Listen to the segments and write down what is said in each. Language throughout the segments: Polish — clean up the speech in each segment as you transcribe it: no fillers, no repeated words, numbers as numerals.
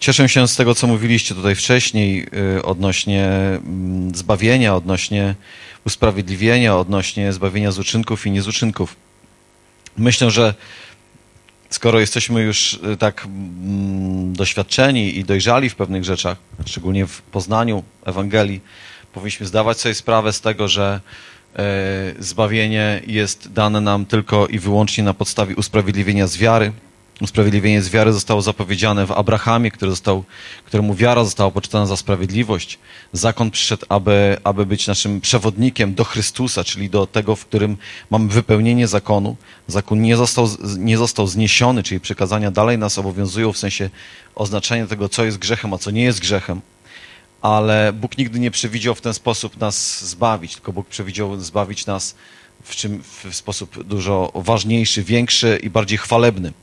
Cieszę się z tego, co mówiliście tutaj wcześniej odnośnie zbawienia, odnośnie usprawiedliwienia, odnośnie zbawienia z uczynków i nie z uczynków. Myślę, że skoro jesteśmy już tak doświadczeni i dojrzali w pewnych rzeczach, szczególnie w poznaniu Ewangelii, powinniśmy zdawać sobie sprawę z tego, że zbawienie jest dane nam tylko i wyłącznie na podstawie usprawiedliwienia z wiary. Usprawiedliwienie z wiary zostało zapowiedziane w Abrahamie, któremu wiara została poczytana za sprawiedliwość. Zakon przyszedł, aby być naszym przewodnikiem do Chrystusa, czyli do tego, w którym mamy wypełnienie zakonu. Zakon nie został zniesiony, czyli przykazania dalej nas obowiązują w sensie oznaczenia tego, co jest grzechem, a co nie jest grzechem. Ale Bóg nigdy nie przewidział w ten sposób nas zbawić, tylko Bóg przewidział zbawić nas w sposób dużo ważniejszy, większy i bardziej chwalebny.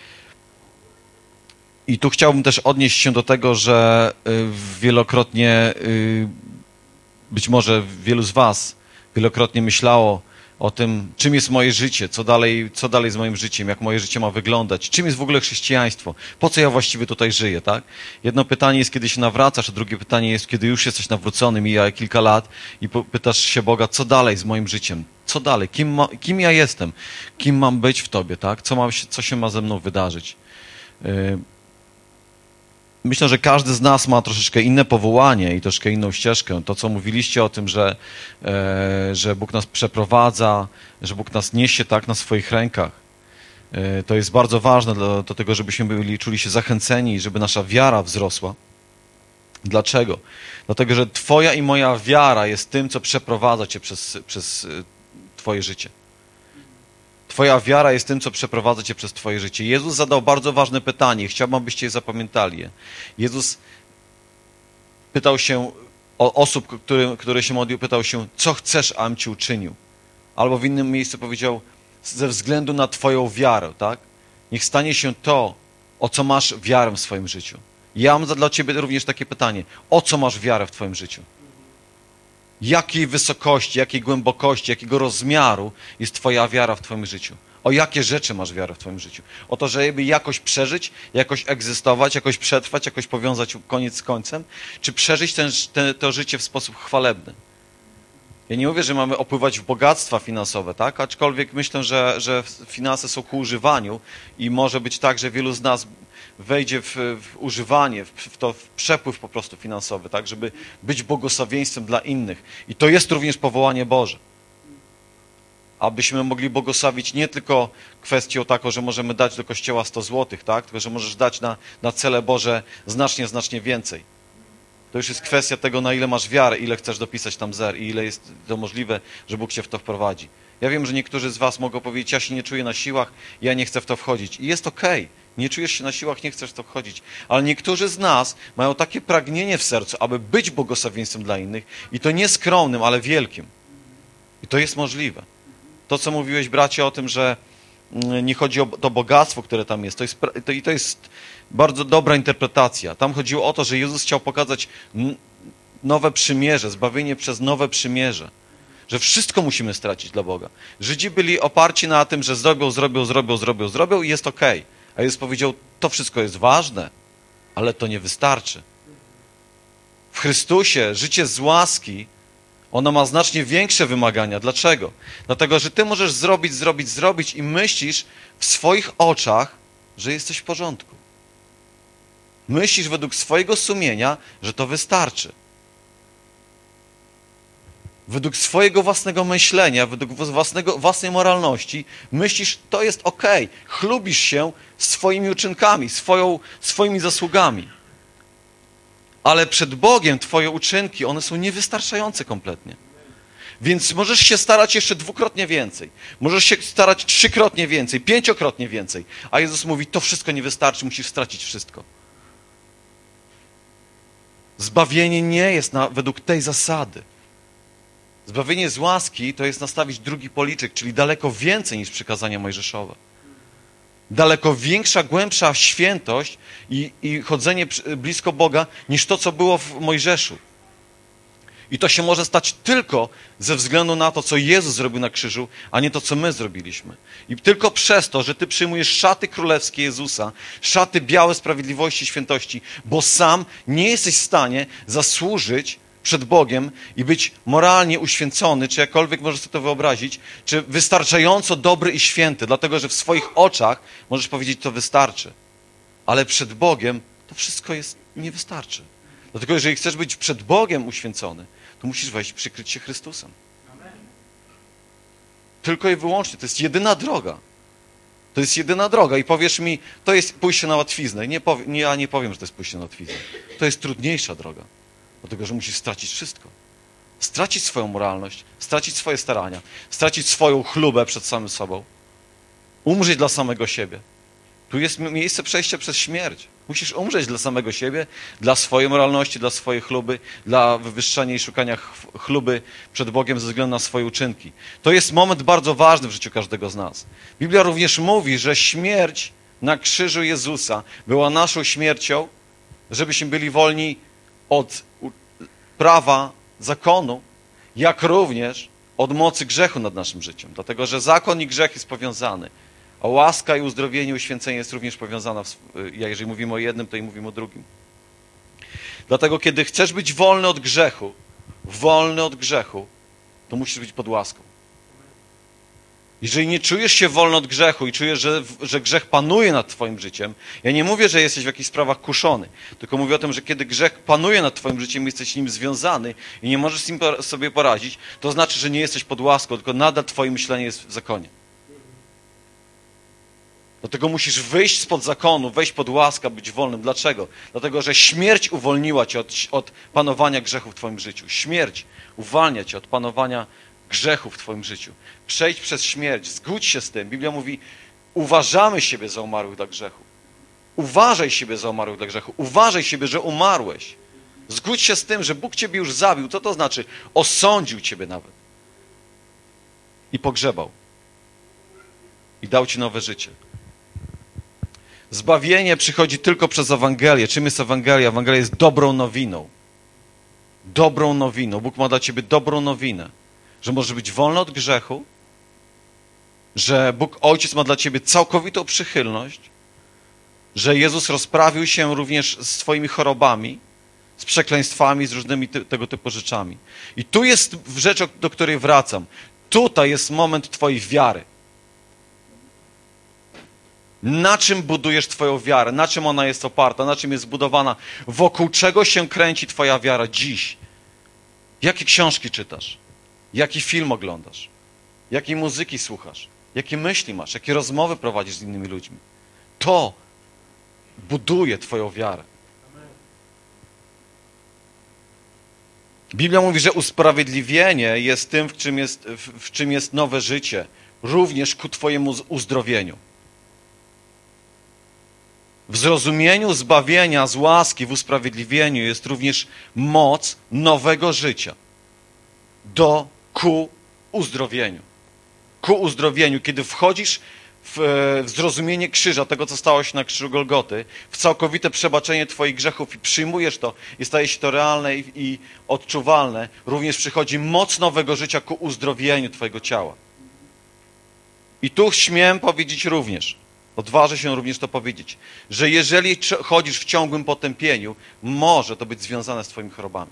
I tu chciałbym też odnieść się do tego, że wielokrotnie, być może wielu z was wielokrotnie myślało o tym, czym jest moje życie, co dalej z moim życiem, jak moje życie ma wyglądać, czym jest w ogóle chrześcijaństwo, po co ja właściwie tutaj żyję, tak? Jedno pytanie jest, kiedy się nawracasz, a drugie pytanie jest, kiedy już jesteś nawrócony, mija kilka lat i pytasz się Boga, co dalej z moim życiem, co dalej, kim ja jestem, kim mam być w Tobie, tak? Co się ma ze mną wydarzyć. Myślę, że każdy z nas ma troszeczkę inne powołanie i troszkę inną ścieżkę. To, co mówiliście o tym, że Bóg nas przeprowadza, że Bóg nas niesie tak na swoich rękach, to jest bardzo ważne do tego, żebyśmy czuli się zachęceni, żeby nasza wiara wzrosła. Dlaczego? Dlatego, że Twoja i moja wiara jest tym, co przeprowadza Cię przez Twoje życie. Twoja wiara jest tym, co przeprowadza Cię przez Twoje życie. Jezus zadał bardzo ważne pytanie. Chciałbym, abyście je zapamiętali. Jezus pytał się o osób, które się modlił, pytał się, co chcesz, abym Ci uczynił? Albo w innym miejscu powiedział, ze względu na Twoją wiarę, tak? Niech stanie się to, o co masz wiarę w swoim życiu. Ja mam dla Ciebie również takie pytanie. O co masz wiarę w Twoim życiu? Jakiej wysokości, jakiej głębokości, jakiego rozmiaru jest Twoja wiara w Twoim życiu? O jakie rzeczy masz wiarę w Twoim życiu? O to, żeby jakoś przeżyć, jakoś egzystować, jakoś przetrwać, jakoś powiązać koniec z końcem? Czy przeżyć to życie w sposób chwalebny? Ja nie mówię, że mamy opływać w bogactwa finansowe, tak? Aczkolwiek myślę, że finanse są ku używaniu i może być tak, że wielu z nas wejdzie w używanie, w przepływ po prostu finansowy, tak? Żeby być błogosławieństwem dla innych. I to jest również powołanie Boże. Abyśmy mogli błogosławić nie tylko kwestią taką, że możemy dać do Kościoła 100 złotych, tak? Tylko że możesz dać na cele Boże znacznie, znacznie więcej. To już jest kwestia tego, na ile masz wiarę, ile chcesz dopisać tam zer i ile jest to możliwe, że Bóg cię w to wprowadzi. Ja wiem, że niektórzy z was mogą powiedzieć, ja się nie czuję na siłach, ja nie chcę w to wchodzić. I jest okej. Nie czujesz się na siłach, nie chcesz w to wchodzić. Ale niektórzy z nas mają takie pragnienie w sercu, aby być błogosławieństwem dla innych i to nie skromnym, ale wielkim. I to jest możliwe. To, co mówiłeś, bracie, o tym, że nie chodzi o to bogactwo, które tam jest. To jest bardzo dobra interpretacja. Tam chodziło o to, że Jezus chciał pokazać nowe przymierze, zbawienie przez nowe przymierze. Że wszystko musimy stracić dla Boga. Żydzi byli oparci na tym, że zrobią i jest okej. A Jezus powiedział, to wszystko jest ważne, ale to nie wystarczy. W Chrystusie życie z łaski, ono ma znacznie większe wymagania. Dlaczego? Dlatego, że ty możesz zrobić i myślisz w swoich oczach, że jesteś w porządku. Myślisz według swojego sumienia, że to wystarczy. Według swojego własnego myślenia, według własnej moralności myślisz, to jest okej. Chlubisz się swoimi uczynkami, swoimi zasługami. Ale przed Bogiem twoje uczynki, one są niewystarczające kompletnie. Więc możesz się starać jeszcze dwukrotnie więcej. Możesz się starać 3-krotnie więcej, 5-krotnie więcej. A Jezus mówi, to wszystko nie wystarczy, musisz stracić wszystko. Zbawienie nie jest według tej zasady. Zbawienie z łaski to jest nastawić drugi policzek, czyli daleko więcej niż przykazania mojżeszowe. Daleko większa, głębsza świętość i chodzenie blisko Boga niż to, co było w Mojżeszu. I to się może stać tylko ze względu na to, co Jezus zrobił na krzyżu, a nie to, co my zrobiliśmy. I tylko przez to, że ty przyjmujesz szaty królewskie Jezusa, szaty białe sprawiedliwości i świętości, bo sam nie jesteś w stanie zasłużyć przed Bogiem i być moralnie uświęcony, czy jakkolwiek możesz sobie to wyobrazić, czy wystarczająco dobry i święty, dlatego że w swoich oczach możesz powiedzieć, to wystarczy. Ale przed Bogiem to wszystko nie wystarczy. Dlatego jeżeli chcesz być przed Bogiem uświęcony, to musisz wejść, przykryć się Chrystusem. Tylko i wyłącznie. To jest jedyna droga. To jest jedyna droga. I powiesz mi, to jest pójście na łatwiznę. Ja nie powiem, że to jest pójście na łatwiznę. To jest trudniejsza droga. Dlatego, że musisz stracić wszystko. Stracić swoją moralność, stracić swoje starania, stracić swoją chlubę przed samym sobą. Umrzeć dla samego siebie. Tu jest miejsce przejścia przez śmierć. Musisz umrzeć dla samego siebie, dla swojej moralności, dla swojej chluby, dla wywyższania i szukania chluby przed Bogiem ze względu na swoje uczynki. To jest moment bardzo ważny w życiu każdego z nas. Biblia również mówi, że śmierć na krzyżu Jezusa była naszą śmiercią, żebyśmy byli wolni od prawa zakonu, jak również od mocy grzechu nad naszym życiem. Dlatego, że zakon i grzech jest powiązany. A łaska i uzdrowienie, uświęcenie jest również powiązana. Jeżeli mówimy o jednym, to i mówimy o drugim. Dlatego, kiedy chcesz być wolny od grzechu, to musisz być pod łaską. Jeżeli nie czujesz się wolny od grzechu i czujesz, że grzech panuje nad twoim życiem, ja nie mówię, że jesteś w jakichś sprawach kuszony, tylko mówię o tym, że kiedy grzech panuje nad twoim życiem i jesteś z nim związany i nie możesz z nim sobie poradzić, to znaczy, że nie jesteś pod łaską, tylko nadal twoje myślenie jest w zakonie. Dlatego musisz wyjść spod zakonu, wejść pod łaskę, być wolnym. Dlaczego? Dlatego, że śmierć uwolniła cię od panowania grzechu w twoim życiu. Śmierć uwalnia cię od panowania grzechu w twoim życiu. Przejdź przez śmierć, zgódź się z tym. Biblia mówi, uważamy siebie za umarłych dla grzechu. Uważaj siebie za umarłych dla grzechu. Uważaj siebie, że umarłeś. Zgódź się z tym, że Bóg ciebie już zabił. Co to znaczy? Osądził ciebie nawet. I pogrzebał. I dał ci nowe życie. Zbawienie przychodzi tylko przez Ewangelię. Czym jest Ewangelia? Ewangelia jest dobrą nowiną. Dobrą nowiną. Bóg ma dla ciebie dobrą nowinę. Że możesz być wolny od grzechu, że Bóg Ojciec ma dla ciebie całkowitą przychylność, że Jezus rozprawił się również z twoimi chorobami, z przekleństwami, z różnymi tego typu rzeczami. I tu jest rzecz, do której wracam. Tutaj jest moment twojej wiary. Na czym budujesz twoją wiarę? Na czym ona jest oparta? Na czym jest zbudowana? Wokół czego się kręci twoja wiara dziś? Jakie książki czytasz? Jaki film oglądasz? Jakiej muzyki słuchasz? Jakie myśli masz? Jakie rozmowy prowadzisz z innymi ludźmi? To buduje twoją wiarę. Biblia mówi, że usprawiedliwienie jest tym, w czym jest nowe życie, również ku twojemu uzdrowieniu. W zrozumieniu zbawienia z łaski, w usprawiedliwieniu jest również moc nowego życia ku uzdrowieniu. Ku uzdrowieniu, kiedy wchodzisz w zrozumienie krzyża, tego, co stało się na krzyżu Golgoty, w całkowite przebaczenie twoich grzechów i przyjmujesz to i staje się to realne i odczuwalne, również przychodzi moc nowego życia ku uzdrowieniu twojego ciała. I tu śmiem powiedzieć również, odważę się również to powiedzieć, że jeżeli chodzisz w ciągłym potępieniu, może to być związane z twoimi chorobami.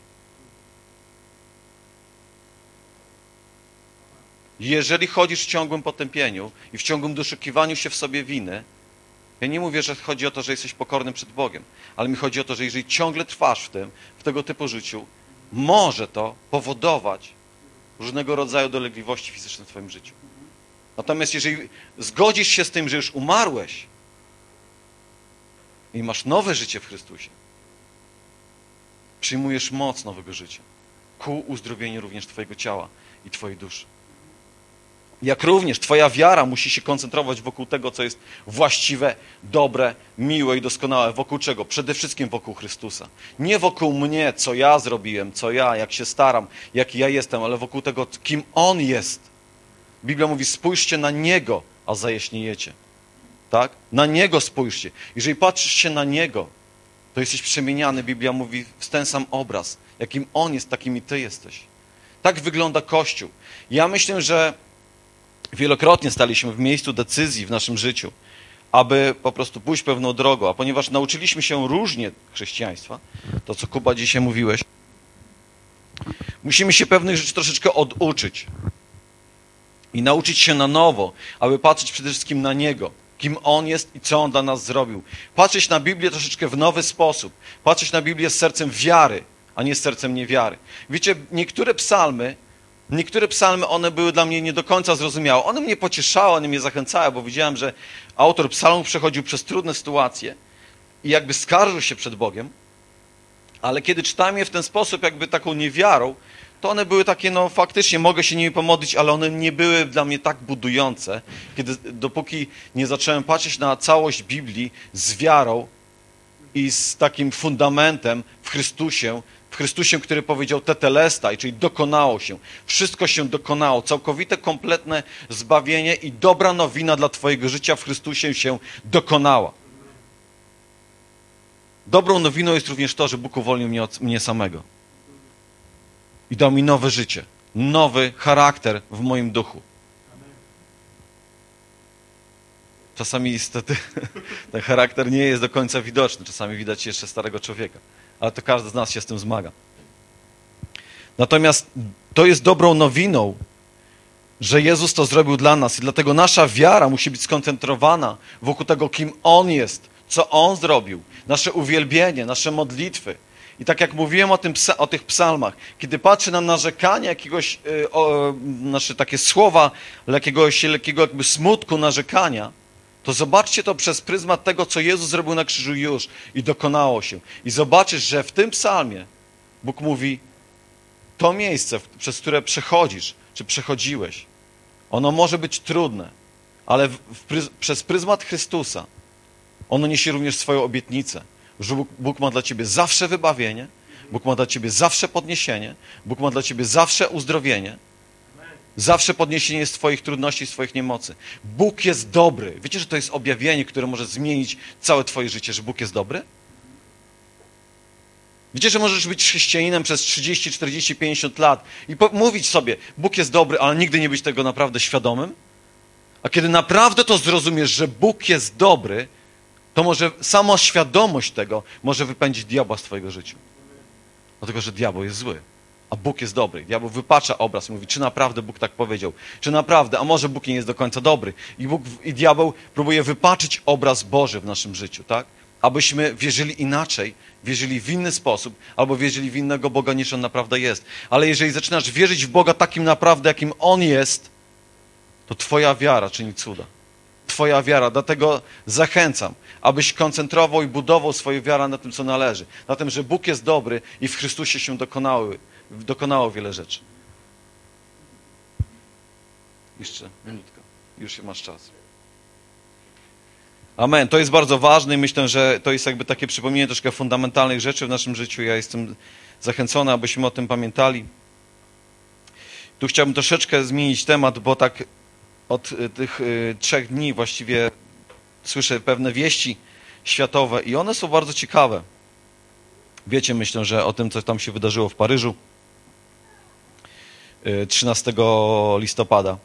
Jeżeli chodzisz w ciągłym potępieniu i w ciągłym doszukiwaniu się w sobie winy, ja nie mówię, że chodzi o to, że jesteś pokorny przed Bogiem, ale mi chodzi o to, że jeżeli ciągle trwasz w tego typu życiu, może to powodować różnego rodzaju dolegliwości fizyczne w twoim życiu. Natomiast jeżeli zgodzisz się z tym, że już umarłeś i masz nowe życie w Chrystusie, przyjmujesz moc nowego życia ku uzdrowieniu również twojego ciała i twojej duszy. Jak również twoja wiara musi się koncentrować wokół tego, co jest właściwe, dobre, miłe i doskonałe. Wokół czego? Przede wszystkim wokół Chrystusa. Nie wokół mnie, co ja zrobiłem, jak się staram, jaki ja jestem, ale wokół tego, kim On jest. Biblia mówi, spójrzcie na Niego, a zajaśniejecie. Tak? Na Niego spójrzcie. Jeżeli patrzysz się na Niego, to jesteś przemieniany, Biblia mówi, w ten sam obraz. Jakim On jest, takim i ty jesteś. Tak wygląda Kościół. Ja myślę, że wielokrotnie staliśmy w miejscu decyzji w naszym życiu, aby po prostu pójść pewną drogą, a ponieważ nauczyliśmy się różnie chrześcijaństwa, to co Kuba dzisiaj mówiłeś, musimy się pewnych rzeczy troszeczkę oduczyć i nauczyć się na nowo, aby patrzeć przede wszystkim na Niego, kim On jest i co On dla nas zrobił. Patrzeć na Biblię troszeczkę w nowy sposób, patrzeć na Biblię z sercem wiary, a nie z sercem niewiary. Wiecie, niektóre psalmy, one były dla mnie nie do końca zrozumiałe. One mnie pocieszały, one mnie zachęcały, bo widziałem, że autor psalmów przechodził przez trudne sytuacje i jakby skarżył się przed Bogiem, ale kiedy czytałem je w ten sposób, jakby taką niewiarą, to one były takie, no faktycznie mogę się nimi pomodlić, ale one nie były dla mnie tak budujące, dopóki nie zacząłem patrzeć na całość Biblii z wiarą i z takim fundamentem w Chrystusie, który powiedział tetelestai, czyli dokonało się. Wszystko się dokonało. Całkowite, kompletne zbawienie i dobra nowina dla twojego życia w Chrystusie się dokonała. Dobrą nowiną jest również to, że Bóg uwolnił mnie od mnie samego. I dał mi nowe życie, nowy charakter w moim duchu. Czasami niestety ten charakter nie jest do końca widoczny. Czasami widać jeszcze starego człowieka. Ale to każdy z nas się z tym zmaga. Natomiast to jest dobrą nowiną, że Jezus to zrobił dla nas. I dlatego nasza wiara musi być skoncentrowana wokół tego, kim On jest, co On zrobił. Nasze uwielbienie, nasze modlitwy. I tak jak mówiłem o tych psalmach, kiedy patrzę na narzekanie jakiegoś, nasze takie słowa jakiegoś lekkiego jakby smutku, narzekania, to zobaczcie to przez pryzmat tego, co Jezus zrobił na krzyżu już i dokonało się. I zobaczysz, że w tym psalmie Bóg mówi, to miejsce, przez które przechodzisz, czy przechodziłeś, ono może być trudne, ale przez pryzmat Chrystusa ono niesie również swoją obietnicę, że Bóg ma dla ciebie zawsze wybawienie, Bóg ma dla ciebie zawsze podniesienie, Bóg ma dla ciebie zawsze uzdrowienie, zawsze podniesienie z twoich trudności, z twoich niemocy. Bóg jest dobry. Wiecie, że to jest objawienie, które może zmienić całe twoje życie, że Bóg jest dobry? Wiecie, że możesz być chrześcijaninem przez 30, 40, 50 lat i mówić sobie, Bóg jest dobry, ale nigdy nie być tego naprawdę świadomym? A kiedy naprawdę to zrozumiesz, że Bóg jest dobry, to może sama świadomość tego może wypędzić diabła z twojego życia. Dlatego, że diabeł jest zły, a Bóg jest dobry. Diabeł wypacza obraz i mówi, czy naprawdę Bóg tak powiedział? Czy naprawdę? A może Bóg nie jest do końca dobry? I diabeł próbuje wypaczyć obraz Boży w naszym życiu, tak? Abyśmy wierzyli inaczej, wierzyli w inny sposób, albo wierzyli w innego Boga, niż On naprawdę jest. Ale jeżeli zaczynasz wierzyć w Boga takim naprawdę, jakim On jest, to twoja wiara czyni cuda. Twoja wiara. Dlatego zachęcam, abyś koncentrował i budował swoją wiarę na tym, co należy. Na tym, że Bóg jest dobry i w Chrystusie się dokonało wiele rzeczy. Jeszcze minutka. Już masz czas. Amen. To jest bardzo ważne i myślę, że to jest jakby takie przypomnienie troszkę fundamentalnych rzeczy w naszym życiu. Ja jestem zachęcony, abyśmy o tym pamiętali. Tu chciałbym troszeczkę zmienić temat, bo tak od tych 3 dni właściwie słyszę pewne wieści światowe i one są bardzo ciekawe. Wiecie, myślę, że o tym, co tam się wydarzyło w Paryżu 13 listopada.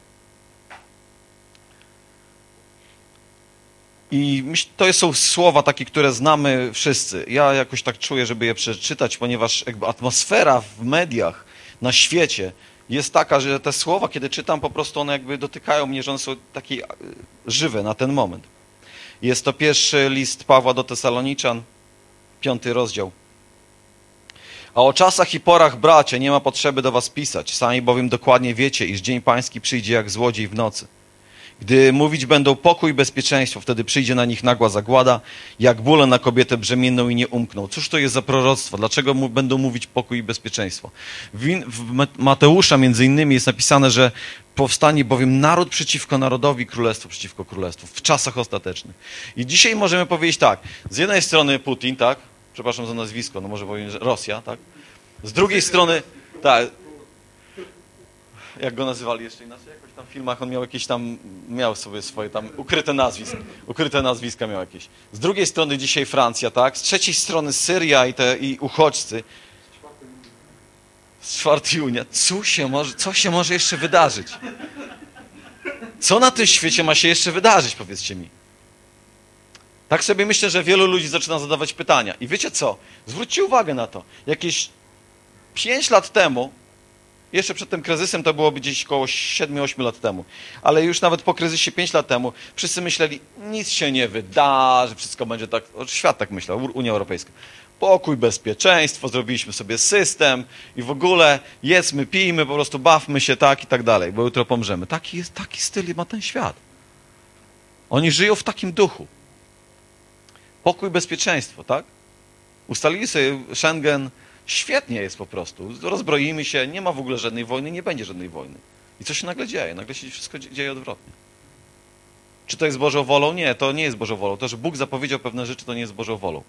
I to są słowa takie, które znamy wszyscy. Ja jakoś tak czuję, żeby je przeczytać, ponieważ jakby atmosfera w mediach na świecie jest taka, że te słowa, kiedy czytam, po prostu one jakby dotykają mnie, że one są takie żywe na ten moment. Jest to pierwszy list Pawła do Tesaloniczan, 5 rozdział. A o czasach i porach, bracia, nie ma potrzeby do was pisać, sami bowiem dokładnie wiecie, iż dzień pański przyjdzie jak złodziej w nocy. Gdy mówić będą pokój i bezpieczeństwo, wtedy przyjdzie na nich nagła zagłada, jak bóle na kobietę brzemienną i nie umkną. Cóż to jest za proroctwo? Dlaczego będą mówić pokój i bezpieczeństwo? W Mateusza między innymi jest napisane, że powstanie bowiem naród przeciwko narodowi, królestwo przeciwko królestwu, w czasach ostatecznych. I dzisiaj możemy powiedzieć tak, z jednej strony Putin, tak? Przepraszam za nazwisko, no może powiem, że Rosja, tak? Z drugiej strony, tak, jak go nazywali jeszcze inaczej, jakoś tam w filmach on miał jakieś tam, miał sobie swoje tam ukryte nazwiska miał jakieś. Z drugiej strony dzisiaj Francja, tak? Z trzeciej strony Syria i uchodźcy. Z 4 Junia. Co się może jeszcze wydarzyć? Co na tym świecie ma się jeszcze wydarzyć, powiedzcie mi? Tak sobie myślę, że wielu ludzi zaczyna zadawać pytania. I wiecie co? Zwróćcie uwagę na to. Jakieś 5 lat temu, jeszcze przed tym kryzysem to byłoby gdzieś około 7-8 lat temu, ale już nawet po kryzysie 5 lat temu wszyscy myśleli, nic się nie wydarzy, wszystko będzie tak, świat tak myślał, Unia Europejska. Pokój, bezpieczeństwo, zrobiliśmy sobie system i w ogóle jedzmy, pijmy, po prostu bawmy się tak i tak dalej, bo jutro pomrzemy. Taki styl ma ten świat. Oni żyją w takim duchu. Pokój, bezpieczeństwo, tak? Ustalili sobie Schengen, świetnie jest po prostu. Rozbroimy się, nie ma w ogóle żadnej wojny, nie będzie żadnej wojny. I co się nagle dzieje? Nagle się wszystko dzieje odwrotnie. Czy to jest Bożą wolą? Nie, to nie jest Bożą wolą. To, że Bóg zapowiedział pewne rzeczy, to nie jest Bożą wolą.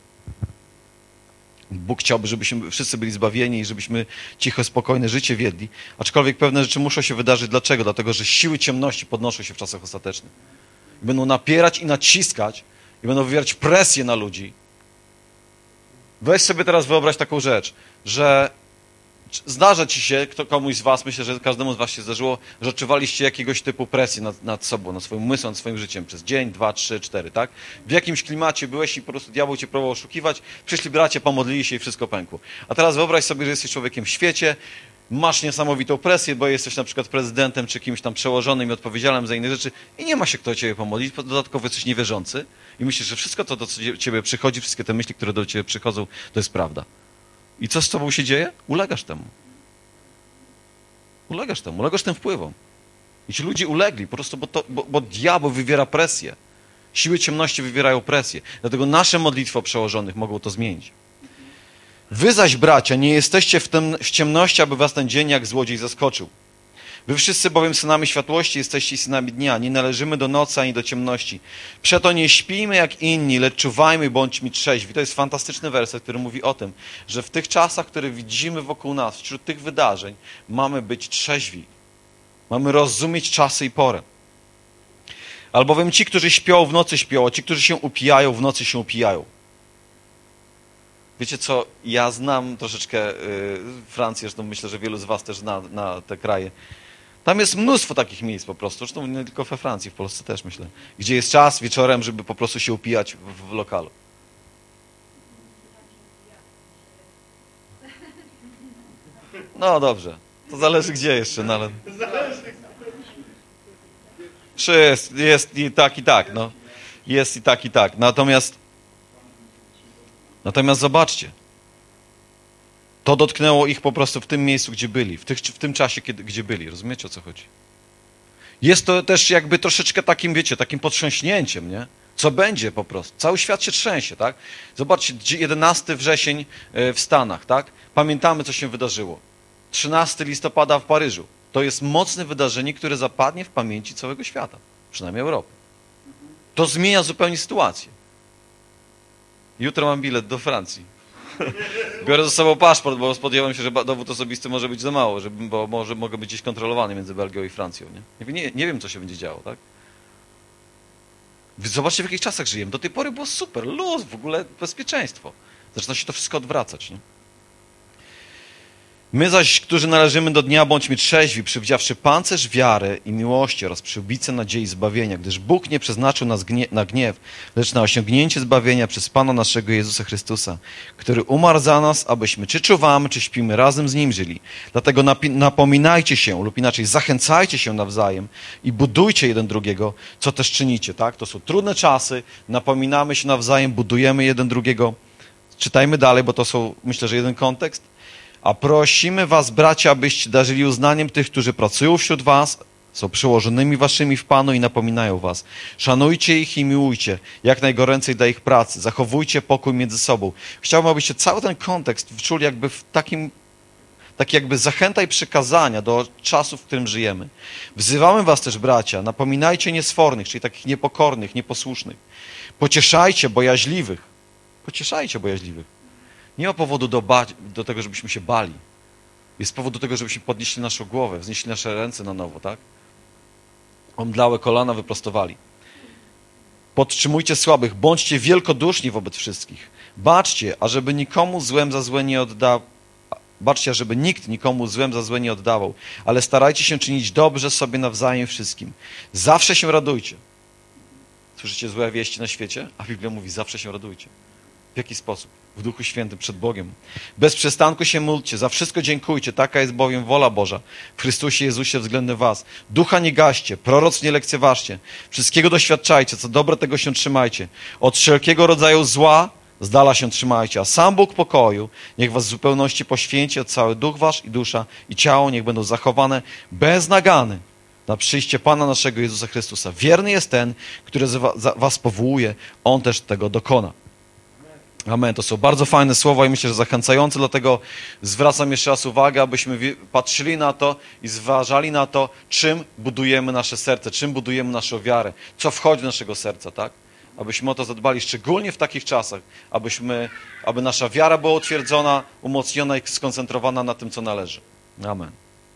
Bóg chciałby, żebyśmy wszyscy byli zbawieni i żebyśmy ciche, spokojne życie wiedli. Aczkolwiek pewne rzeczy muszą się wydarzyć. Dlaczego? Dlatego, że siły ciemności podnoszą się w czasach ostatecznych. Będą napierać i naciskać i będą wywierać presję na ludzi. Weź sobie teraz wyobraź taką rzecz, że zdarza ci się, komuś z was, myślę, że każdemu z was się zdarzyło, że odczuwaliście jakiegoś typu presji nad sobą, nad swoim umysłem, nad swoim życiem przez dzień, 2, 3, 4, tak? W jakimś klimacie byłeś i po prostu diabeł cię próbował oszukiwać, przyszli bracia, pomodlili się i wszystko pękło. A teraz wyobraź sobie, że jesteś człowiekiem w świecie, masz niesamowitą presję, bo jesteś na przykład prezydentem czy kimś tam przełożonym i odpowiedzialnym za inne rzeczy i nie ma się kto o ciebie pomodlić, dodatkowo jesteś niewierzący i myślisz, że wszystko to, co do ciebie przychodzi, wszystkie te myśli, które do ciebie przychodzą, to jest prawda. I co z tobą się dzieje? Ulegasz temu. Ulegasz tym wpływom. I ci ludzie ulegli po prostu, bo diabeł wywiera presję. Siły ciemności wywierają presję. Dlatego nasze modlitwy o przełożonych mogą to zmienić. Wy zaś, bracia, nie jesteście w ciemności, aby was ten dzień jak złodziej zaskoczył. Wy wszyscy bowiem synami światłości jesteście synami dnia. Nie należymy do nocy ani do ciemności. Przeto nie śpijmy jak inni, lecz czuwajmy i bądźmy trzeźwi. To jest fantastyczny werset, który mówi o tym, że w tych czasach, które widzimy wokół nas, wśród tych wydarzeń, mamy być trzeźwi. Mamy rozumieć czasy i porę. Albowiem ci, którzy śpią, w nocy śpią, a ci, którzy się upijają, w nocy się upijają. Wiecie co, ja znam troszeczkę Francję, zresztą myślę, że wielu z was też zna te kraje. Tam jest mnóstwo takich miejsc po prostu, zresztą nie tylko we Francji, w Polsce też myślę, gdzie jest czas wieczorem, żeby po prostu się upijać w lokalu. No dobrze, to zależy gdzie jeszcze, no ale... Jest i tak, no. Jest i tak. Natomiast zobaczcie, to dotknęło ich po prostu w tym miejscu, gdzie byli, w tym czasie, gdzie byli. Rozumiecie, o co chodzi? Jest to też jakby troszeczkę takim, wiecie, takim potrząśnięciem, nie? Co będzie po prostu? Cały świat się trzęsie, tak? Zobaczcie, 11 wrzesień w Stanach, tak? Pamiętamy, co się wydarzyło. 13 listopada w Paryżu. To jest mocne wydarzenie, które zapadnie w pamięci całego świata, przynajmniej Europy. To zmienia zupełnie sytuację. Jutro mam bilet do Francji. Biorę ze sobą paszport, bo spodziewam się, że dowód osobisty może być za mało, bo mogę być gdzieś kontrolowany między Belgią i Francją. Nie wiem, co się będzie działo, tak? Zobaczcie, w jakich czasach żyjemy. Do tej pory było super, luz, w ogóle bezpieczeństwo. Zaczyna się to wszystko odwracać, nie? My zaś, którzy należymy do dnia, bądźmy trzeźwi, przywdziawszy pancerz wiary i miłości oraz przyłbicę nadziei zbawienia, gdyż Bóg nie przeznaczył nas na gniew, lecz na osiągnięcie zbawienia przez Pana naszego Jezusa Chrystusa, który umarł za nas, abyśmy czy czuwamy, czy śpimy, razem z Nim żyli. Dlatego napominajcie się, lub inaczej zachęcajcie się nawzajem i budujcie jeden drugiego, co też czynicie, tak? To są trudne czasy, napominamy się nawzajem, budujemy jeden drugiego. Czytajmy dalej, bo to są, myślę, że jeden kontekst. A prosimy was, bracia, abyście darzyli uznaniem tych, którzy pracują wśród was, są przełożonymi waszymi w Panu i napominają was. Szanujcie ich i miłujcie, jak najgoręcej dla ich pracy. Zachowujcie pokój między sobą. Chciałbym, abyście cały ten kontekst wczuli jakby w tak jakby zachęta i przykazania do czasu, w którym żyjemy. Wzywamy was też, bracia, napominajcie niesfornych, czyli takich niepokornych, nieposłusznych. Pocieszajcie bojaźliwych. Nie ma powodu do tego, żebyśmy się bali. Jest powód do tego, żebyśmy podnieśli naszą głowę, wznieśli nasze ręce na nowo, tak? Omdlałe kolana wyprostowali. Podtrzymujcie słabych, bądźcie wielkoduszni wobec wszystkich. Baczcie, ażeby nikomu złem za złe nie oddawał. Baczcie, ażeby nikt nikomu złem za złe nie oddawał, ale starajcie się czynić dobrze sobie nawzajem wszystkim. Zawsze się radujcie. Słyszycie złe wieści na świecie? A Biblia mówi, zawsze się radujcie. W jaki sposób? W Duchu Świętym, przed Bogiem. Bez przestanku się módlcie, za wszystko dziękujcie, taka jest bowiem wola Boża w Chrystusie Jezusie względem was. Ducha nie gaście, proroc nie lekceważcie, wszystkiego doświadczajcie, co dobre tego się trzymajcie. Od wszelkiego rodzaju zła z dala się trzymajcie, a sam Bóg pokoju niech was w zupełności poświęci, od cały duch wasz i dusza i ciało niech będą zachowane bez nagany na przyjście Pana naszego Jezusa Chrystusa. Wierny jest ten, który was powołuje, On też tego dokona. Amen. To są bardzo fajne słowa i myślę, że zachęcające, dlatego zwracam jeszcze raz uwagę, abyśmy patrzyli na to i zważali na to, czym budujemy nasze serce, czym budujemy naszą wiarę, co wchodzi do naszego serca, tak? Abyśmy o to zadbali, szczególnie w takich czasach, aby nasza wiara była utwierdzona, umocniona i skoncentrowana na tym, co należy. Amen.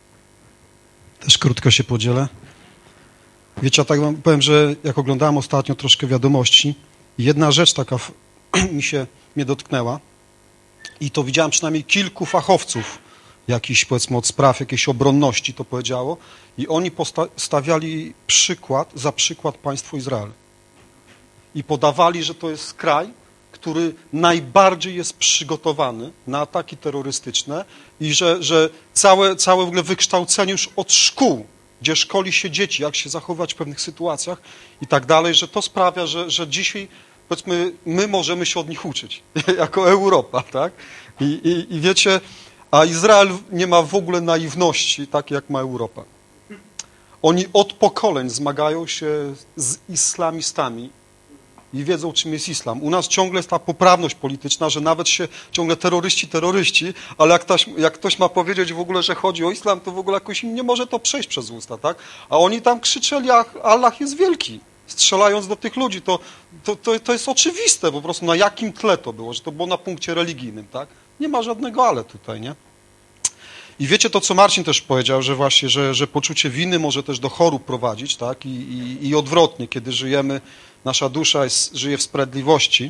Też krótko się podzielę. Wiecie, ja tak wam powiem, że jak oglądałem ostatnio troszkę wiadomości, jedna rzecz taka mnie dotknęła i to widziałem przynajmniej kilku fachowców jakichś, powiedzmy, od spraw jakiejś obronności to powiedziało i oni stawiali za przykład państwo Izrael. I podawali, że to jest kraj, który najbardziej jest przygotowany na ataki terrorystyczne i że całe w ogóle wykształcenie już od szkół, gdzie szkoli się dzieci, jak się zachowywać w pewnych sytuacjach i tak dalej, że to sprawia, że dzisiaj, powiedzmy, my możemy się od nich uczyć, jako Europa, tak? I wiecie, a Izrael nie ma w ogóle naiwności, tak jak ma Europa. Oni od pokoleń zmagają się z islamistami i wiedzą, czym jest islam. U nas ciągle jest ta poprawność polityczna, że nawet się ciągle terroryści, ale jak ktoś ma powiedzieć w ogóle, że chodzi o islam, to w ogóle jakoś im nie może to przejść przez usta, tak? A oni tam krzyczeli, Allah jest wielki, strzelając do tych ludzi. To jest oczywiste po prostu, na jakim tle to było, że to było na punkcie religijnym, tak? Nie ma żadnego ale tutaj, nie? I wiecie to, co Marcin też powiedział, że właśnie, że poczucie winy może też do chorób prowadzić, tak? I odwrotnie, kiedy nasza dusza żyje w sprawiedliwości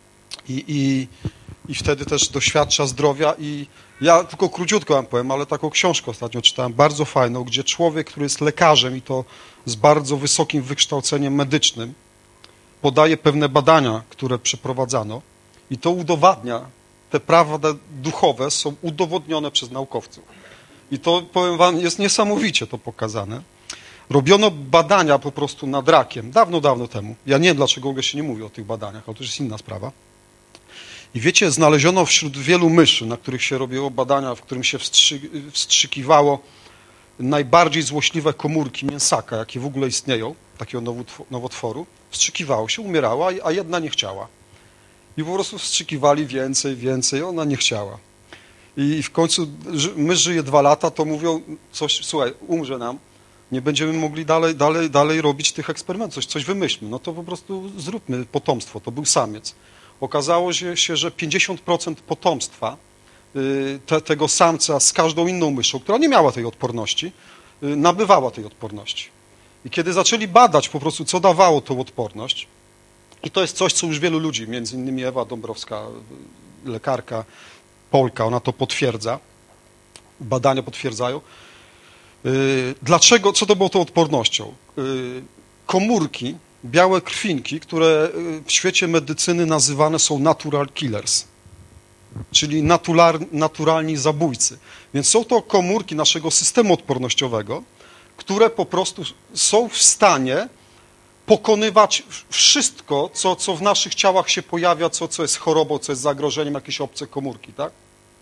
i wtedy też doświadcza zdrowia. I ja tylko króciutko wam powiem, ale taką książkę ostatnio czytałem, bardzo fajną, gdzie człowiek, który jest lekarzem i to z bardzo wysokim wykształceniem medycznym, podaje pewne badania, które przeprowadzano i to udowadnia, te prawa duchowe są udowodnione przez naukowców. I to, powiem wam, jest niesamowicie to pokazane. Robiono badania po prostu nad rakiem, dawno temu. Ja nie wiem, dlaczego w ogóle się nie mówi o tych badaniach, ale to jest inna sprawa. I wiecie, znaleziono wśród wielu myszy, na których się robiło badania, w którym się wstrzykiwało najbardziej złośliwe komórki mięsaka, jakie w ogóle istnieją, takiego nowotworu, wstrzykiwało się, umierała, a jedna nie chciała. I po prostu wstrzykiwali więcej, ona nie chciała. I w końcu mysz żyje 2 lata, to mówią coś, słuchaj, umrze nam, nie będziemy mogli dalej robić tych eksperymentów, coś wymyślmy, no to po prostu zróbmy potomstwo, to był samiec. Okazało się, że 50% potomstwa tego samca z każdą inną myszą, która nie miała tej odporności, nabywała tej odporności. I kiedy zaczęli badać po prostu, co dawało tą odporność, i to jest coś, co już wielu ludzi, między innymi Ewa Dąbrowska, lekarka, Polka, ona to potwierdza, badania potwierdzają. Dlaczego, co to było tą odpornością? Komórki, białe krwinki, które w świecie medycyny nazywane są natural killers, czyli naturalni zabójcy. Więc są to komórki naszego systemu odpornościowego, które po prostu są w stanie pokonywać wszystko, co w naszych ciałach się pojawia, co jest chorobą, co jest zagrożeniem, jakieś obce komórki, tak?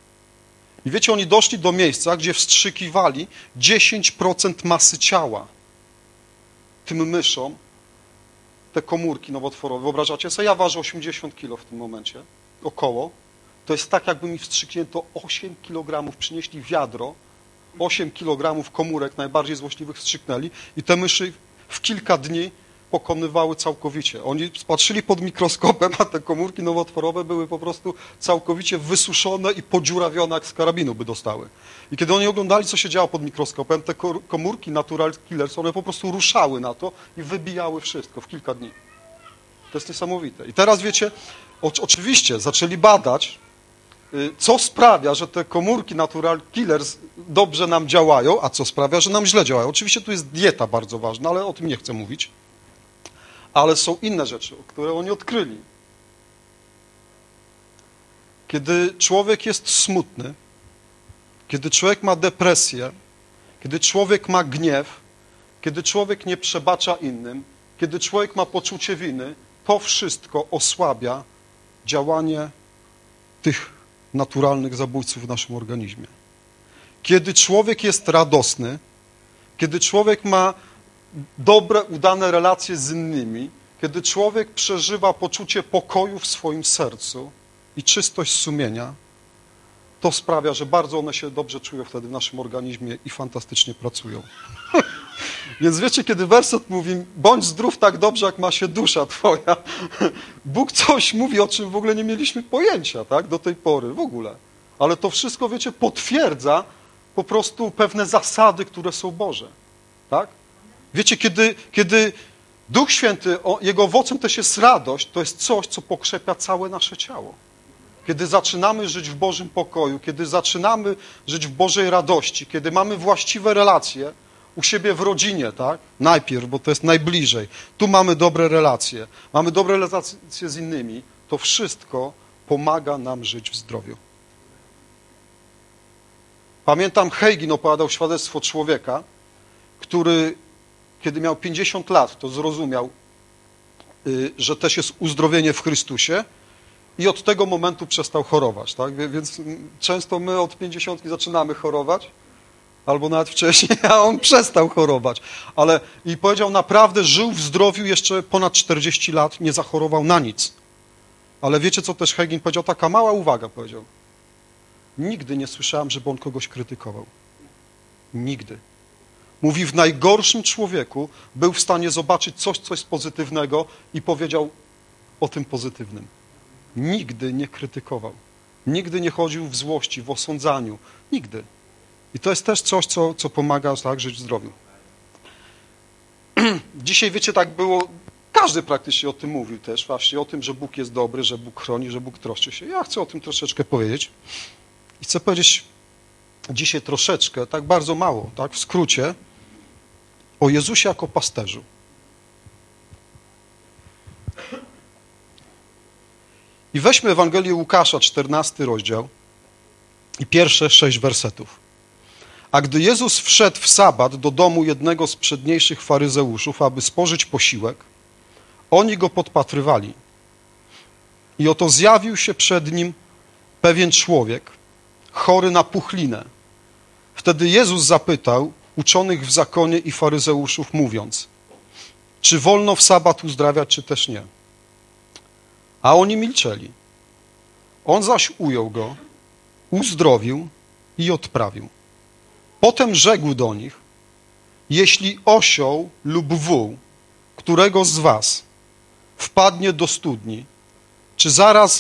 I wiecie, oni doszli do miejsca, gdzie wstrzykiwali 10% masy ciała tym myszom, te komórki nowotworowe. Wyobrażacie sobie? Ja ważę 80 kg w tym momencie, około. To jest tak, jakby mi wstrzyknięto 8 kg, przynieśli wiadro, 8 kg komórek najbardziej złośliwych wstrzyknęli i te myszy w kilka dni pokonywały całkowicie. Oni patrzyli pod mikroskopem, a te komórki nowotworowe były po prostu całkowicie wysuszone i podziurawione, jak z karabinu by dostały. I kiedy oni oglądali, co się działo pod mikroskopem, te komórki natural killers, one po prostu ruszały na to i wybijały wszystko w kilka dni. To jest niesamowite. I teraz wiecie, oczywiście zaczęli badać, co sprawia, że te komórki natural killers dobrze nam działają, a co sprawia, że nam źle działają. Oczywiście tu jest dieta bardzo ważna, ale o tym nie chcę mówić. Ale są inne rzeczy, które oni odkryli. Kiedy człowiek jest smutny, kiedy człowiek ma depresję, kiedy człowiek ma gniew, kiedy człowiek nie przebacza innym, kiedy człowiek ma poczucie winy, to wszystko osłabia działanie tych naturalnych zabójców w naszym organizmie. Kiedy człowiek jest radosny, kiedy człowiek ma dobre, udane relacje z innymi, kiedy człowiek przeżywa poczucie pokoju w swoim sercu i czystość sumienia, to sprawia, że bardzo one się dobrze czują wtedy w naszym organizmie i fantastycznie pracują. Więc wiecie, kiedy werset mówi, bądź zdrów tak dobrze, jak ma się dusza twoja, Bóg coś mówi, o czym w ogóle nie mieliśmy pojęcia, tak, do tej pory, w ogóle. Ale to wszystko, wiecie, potwierdza po prostu pewne zasady, które są Boże, tak? Wiecie, kiedy Duch Święty, Jego owocem też jest radość, to jest coś, co pokrzepia całe nasze ciało. Kiedy zaczynamy żyć w Bożym pokoju, kiedy zaczynamy żyć w Bożej radości, kiedy mamy właściwe relacje u siebie w rodzinie, tak? Najpierw, bo to jest najbliżej. Tu mamy dobre relacje z innymi, to wszystko pomaga nam żyć w zdrowiu. Pamiętam, Hagin opowiadał świadectwo człowieka, który, kiedy miał 50 lat, to zrozumiał, że też jest uzdrowienie w Chrystusie i od tego momentu przestał chorować. Tak? Więc często my od 50 zaczynamy chorować, albo nawet wcześniej, a on przestał chorować. I powiedział, naprawdę żył w zdrowiu jeszcze ponad 40 lat, nie zachorował na nic. Ale wiecie, co też Hagin powiedział? Taka mała uwaga powiedział. Nigdy nie słyszałem, żeby on kogoś krytykował. Nigdy. Mówi, w najgorszym człowieku był w stanie zobaczyć coś pozytywnego i powiedział o tym pozytywnym. Nigdy nie krytykował. Nigdy nie chodził w złości, w osądzaniu. Nigdy. I to jest też coś, co pomaga, tak, żyć w zdrowiu. Dzisiaj, wiecie, tak było, każdy praktycznie o tym mówił też, właśnie o tym, że Bóg jest dobry, że Bóg chroni, że Bóg troszczy się. Ja chcę o tym troszeczkę powiedzieć. I chcę powiedzieć dzisiaj troszeczkę, tak bardzo mało, tak, w skrócie, o Jezusie jako pasterzu. I weźmy Ewangelię Łukasza, 14 rozdział i pierwsze 6 wersetów. A gdy Jezus wszedł w sabat do domu jednego z przedniejszych faryzeuszów, aby spożyć posiłek, oni go podpatrywali. I oto zjawił się przed nim pewien człowiek, chory na puchlinę. Wtedy Jezus zapytał uczonych w zakonie i faryzeuszów, mówiąc, czy wolno w sabat uzdrawiać, czy też nie? A oni milczeli. On zaś ujął go, uzdrowił i odprawił. Potem rzekł do nich, jeśli osioł lub wół, którego z was wpadnie do studni, czy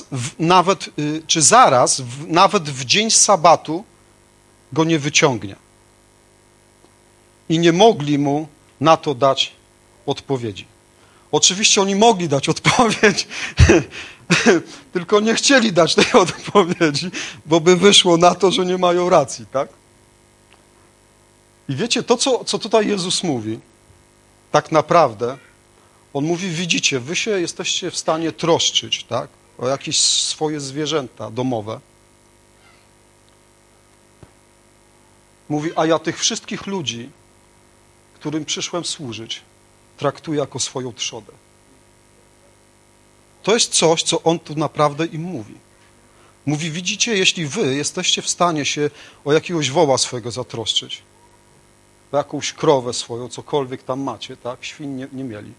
nawet w dzień sabatu go nie wyciągnie. I nie mogli mu na to dać odpowiedzi. Oczywiście oni mogli dać odpowiedź, tylko nie chcieli dać tej odpowiedzi, bo by wyszło na to, że nie mają racji, tak? I wiecie, to co tutaj Jezus mówi, tak naprawdę, On mówi, widzicie, wy się jesteście w stanie troszczyć, tak? O jakieś swoje zwierzęta domowe. Mówi, a ja tych wszystkich ludzi, którym przyszłem służyć, traktuję jako swoją trzodę. To jest coś, co On tu naprawdę im mówi. Mówi, widzicie, jeśli wy jesteście w stanie się o jakiegoś woła swojego zatroszczyć, o jakąś krowę swoją, cokolwiek tam macie, tak? Świn nie mieli.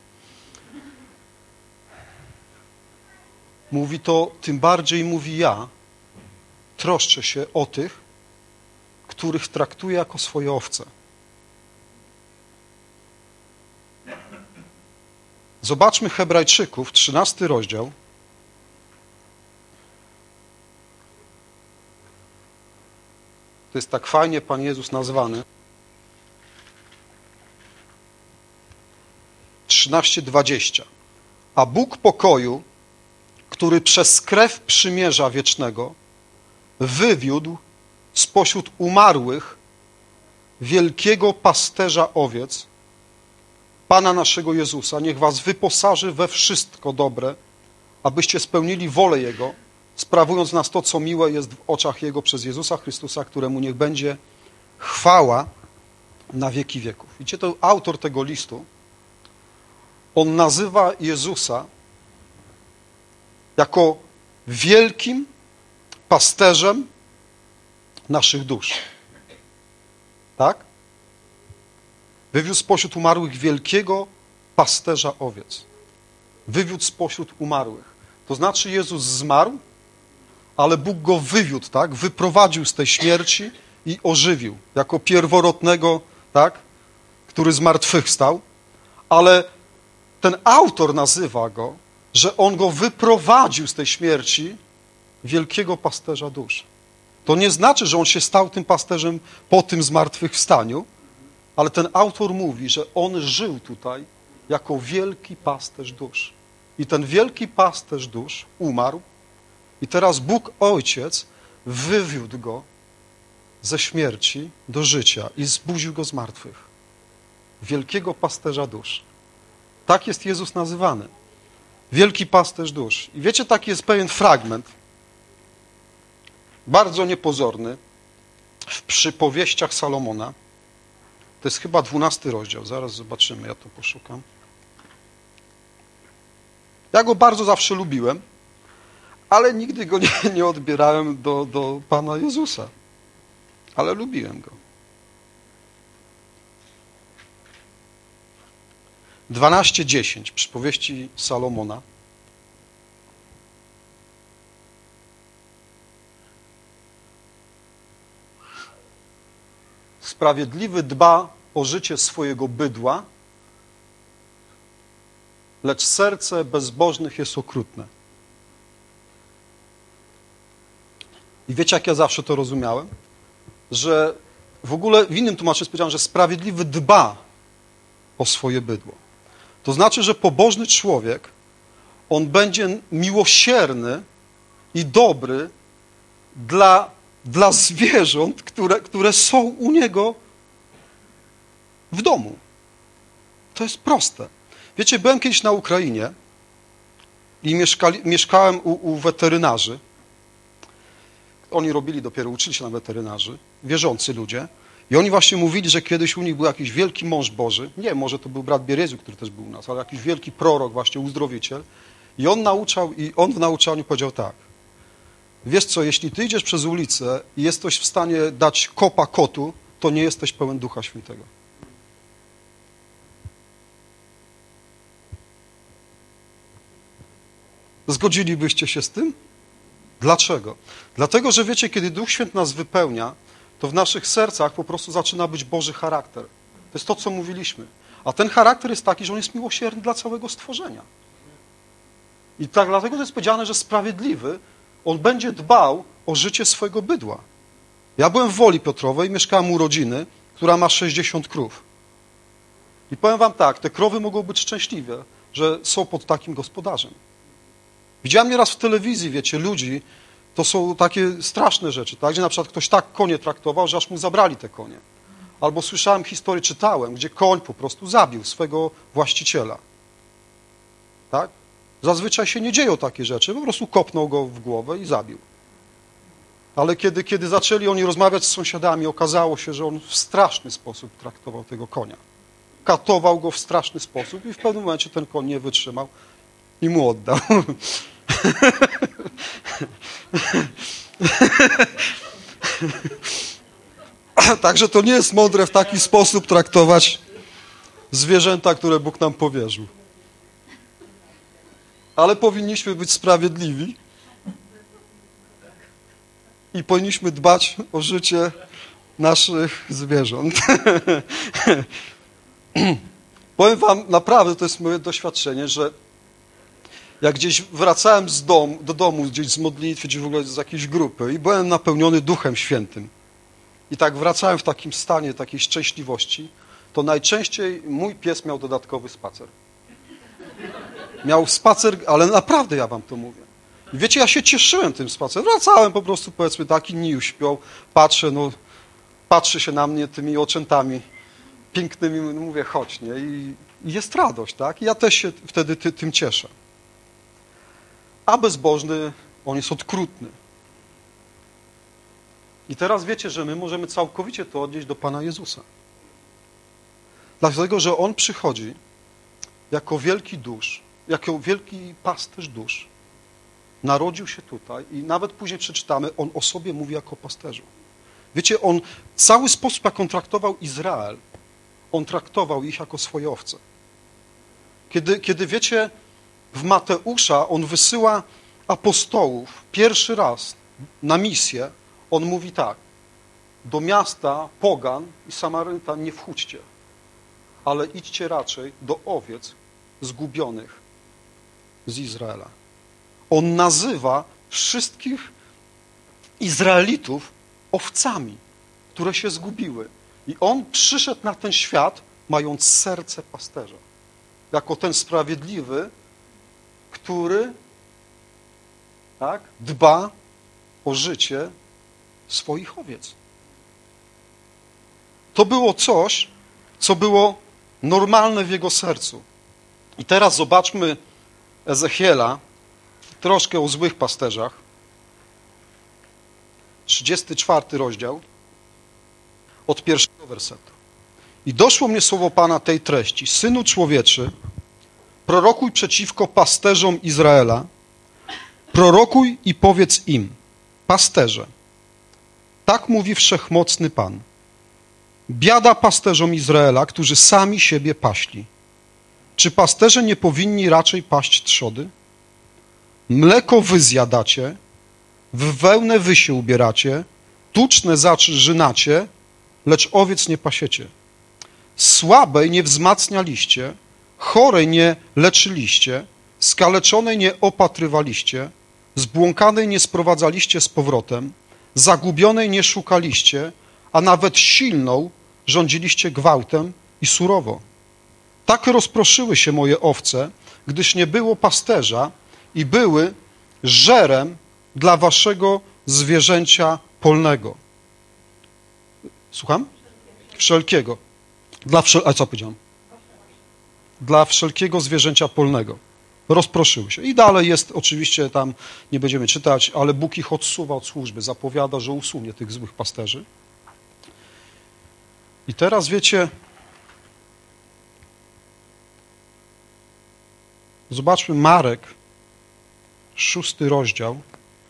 Mówi to, tym bardziej mówi ja, troszczę się o tych, których traktuję jako swoje owce. Zobaczmy Hebrajczyków, 13 rozdział. To jest tak fajnie Pan Jezus nazwany. 13:20. A Bóg pokoju, który przez krew przymierza wiecznego wywiódł spośród umarłych wielkiego pasterza owiec, Pana naszego Jezusa, niech was wyposaży we wszystko dobre, abyście spełnili wolę Jego, sprawując nas to, co miłe jest w oczach Jego przez Jezusa Chrystusa, któremu niech będzie chwała na wieki wieków. Widzicie, to autor tego listu, on nazywa Jezusa jako wielkim pasterzem naszych dusz. Tak? Wywiódł spośród umarłych wielkiego pasterza owiec. Wywiódł spośród umarłych. To znaczy Jezus zmarł, ale Bóg go wywiódł, tak? Wyprowadził z tej śmierci i ożywił jako pierworodnego, tak? Który zmartwychwstał. Ale ten autor nazywa go, że on go wyprowadził z tej śmierci wielkiego pasterza dusz. To nie znaczy, że on się stał tym pasterzem po tym zmartwychwstaniu, ale ten autor mówi, że on żył tutaj jako wielki pasterz dusz. I ten wielki pasterz dusz umarł i teraz Bóg Ojciec wywiódł go ze śmierci do życia i zbudził go z martwych. Wielkiego pasterza dusz. Tak jest Jezus nazywany. Wielki pasterz dusz. I wiecie, taki jest pewien fragment, bardzo niepozorny, w przypowieściach Salomona. To jest chyba 12 rozdział. Zaraz zobaczymy, ja to poszukam. Ja go bardzo zawsze lubiłem, ale nigdy go nie odbierałem do Pana Jezusa. Ale lubiłem go. 12:10, przypowieści Salomona. Sprawiedliwy dba o życie swojego bydła, lecz serce bezbożnych jest okrutne. I wiecie, jak ja zawsze to rozumiałem? Że w ogóle w innym tłumaczeniu jest powiedziane, że sprawiedliwy dba o swoje bydło. To znaczy, że pobożny człowiek, on będzie miłosierny i dobry dla zwierząt, które są u niego w domu. To jest proste. Wiecie, byłem kiedyś na Ukrainie i mieszkałem u weterynarzy. Oni uczyli się na weterynarzy, wierzący ludzie. I oni właśnie mówili, że kiedyś u nich był jakiś wielki mąż Boży. Nie, może to był brat Bierezu, który też był u nas, ale jakiś wielki prorok, właśnie uzdrowiciel. I on w nauczaniu powiedział tak. Wiesz co, jeśli ty idziesz przez ulicę i jesteś w stanie dać kopa kotu, to nie jesteś pełen Ducha Świętego. Zgodzilibyście się z tym? Dlaczego? Dlatego, że wiecie, kiedy Duch Święty nas wypełnia, to w naszych sercach po prostu zaczyna być Boży charakter. To jest to, co mówiliśmy. A ten charakter jest taki, że on jest miłosierny dla całego stworzenia. I tak dlatego to jest powiedziane, że sprawiedliwy, on będzie dbał o życie swojego bydła. Ja byłem w Woli Piotrowej, mieszkałem u rodziny, która ma 60 krów. I powiem wam tak, te krowy mogą być szczęśliwe, że są pod takim gospodarzem. Widziałem nieraz w telewizji, wiecie, ludzi, to są takie straszne rzeczy, tak? Gdzie na przykład ktoś tak konie traktował, że aż mu zabrali te konie. Albo słyszałem historię, czytałem, gdzie koń po prostu zabił swego właściciela. Tak? Zazwyczaj się nie dzieją takie rzeczy, po prostu kopnął go w głowę i zabił. Ale kiedy zaczęli oni rozmawiać z sąsiadami, okazało się, że on w straszny sposób traktował tego konia. Katował go w straszny sposób i w pewnym momencie ten koń nie wytrzymał i mu oddał. Także to nie jest mądre w taki sposób traktować zwierzęta, które Bóg nam powierzył. Ale powinniśmy być sprawiedliwi i powinniśmy dbać o życie naszych zwierząt. Powiem wam, naprawdę to jest moje doświadczenie, że jak gdzieś wracałem do domu, gdzieś z modlitwy, czy w ogóle z jakiejś grupy i byłem napełniony Duchem Świętym i tak wracałem w takim stanie, takiej szczęśliwości, to najczęściej mój pies miał dodatkowy spacer. Miał spacer, ale naprawdę ja wam to mówię. I wiecie, ja się cieszyłem tym spacerem. Wracałem po prostu, powiedzmy, tak, inni już śpią, patrzę, patrzy się na mnie tymi oczętami pięknymi, mówię, chodź, nie? I jest radość, tak? I ja też się wtedy tym cieszę. A bezbożny, on jest okrutny. I teraz wiecie, że my możemy całkowicie to odnieść do Pana Jezusa. Dlatego, że On przychodzi jako wielki dusz, jako wielki pasterz dusz. Narodził się tutaj i nawet później przeczytamy, On o sobie mówi jako pasterzu. Wiecie, On cały sposób, jak On traktował Izrael, On traktował ich jako swoje owce. Kiedy wiecie, w Mateusza On wysyła apostołów pierwszy raz na misję, On mówi tak, do miasta pogan i Samarytan nie wchódźcie, ale idźcie raczej do owiec zgubionych z Izraela. On nazywa wszystkich Izraelitów owcami, które się zgubiły. I On przyszedł na ten świat, mając serce pasterza. Jako ten sprawiedliwy, który tak, dba o życie swoich owiec. To było coś, co było normalne w jego sercu. I teraz zobaczmy Ezechiela, troszkę o złych pasterzach. 34 rozdział, od 1 wersetu. I doszło mnie słowo Pana tej treści. Synu człowieczy, prorokuj przeciwko pasterzom Izraela, prorokuj i powiedz im, pasterze, tak mówi Wszechmocny Pan. Biada pasterzom Izraela, którzy sami siebie paśli. Czy pasterze nie powinni raczej paść trzody? Mleko wy zjadacie, w wełnę wy się ubieracie, tuczne zaczynacie, lecz owiec nie pasiecie. Słabej nie wzmacnialiście, chorej nie leczyliście, skaleczonej nie opatrywaliście, zbłąkanej nie sprowadzaliście z powrotem, zagubionej nie szukaliście, a nawet silną rządziliście gwałtem i surowo. Tak rozproszyły się moje owce, gdyż nie było pasterza i były żerem dla waszego zwierzęcia polnego. Słucham? Wszelkiego. A co powiedziałem? Dla wszelkiego zwierzęcia polnego. Rozproszyły się. I dalej jest, oczywiście tam nie będziemy czytać, ale Bóg ich odsuwa od służby. Zapowiada, że usunie tych złych pasterzy. I teraz wiecie, zobaczmy Marek, 6 rozdział,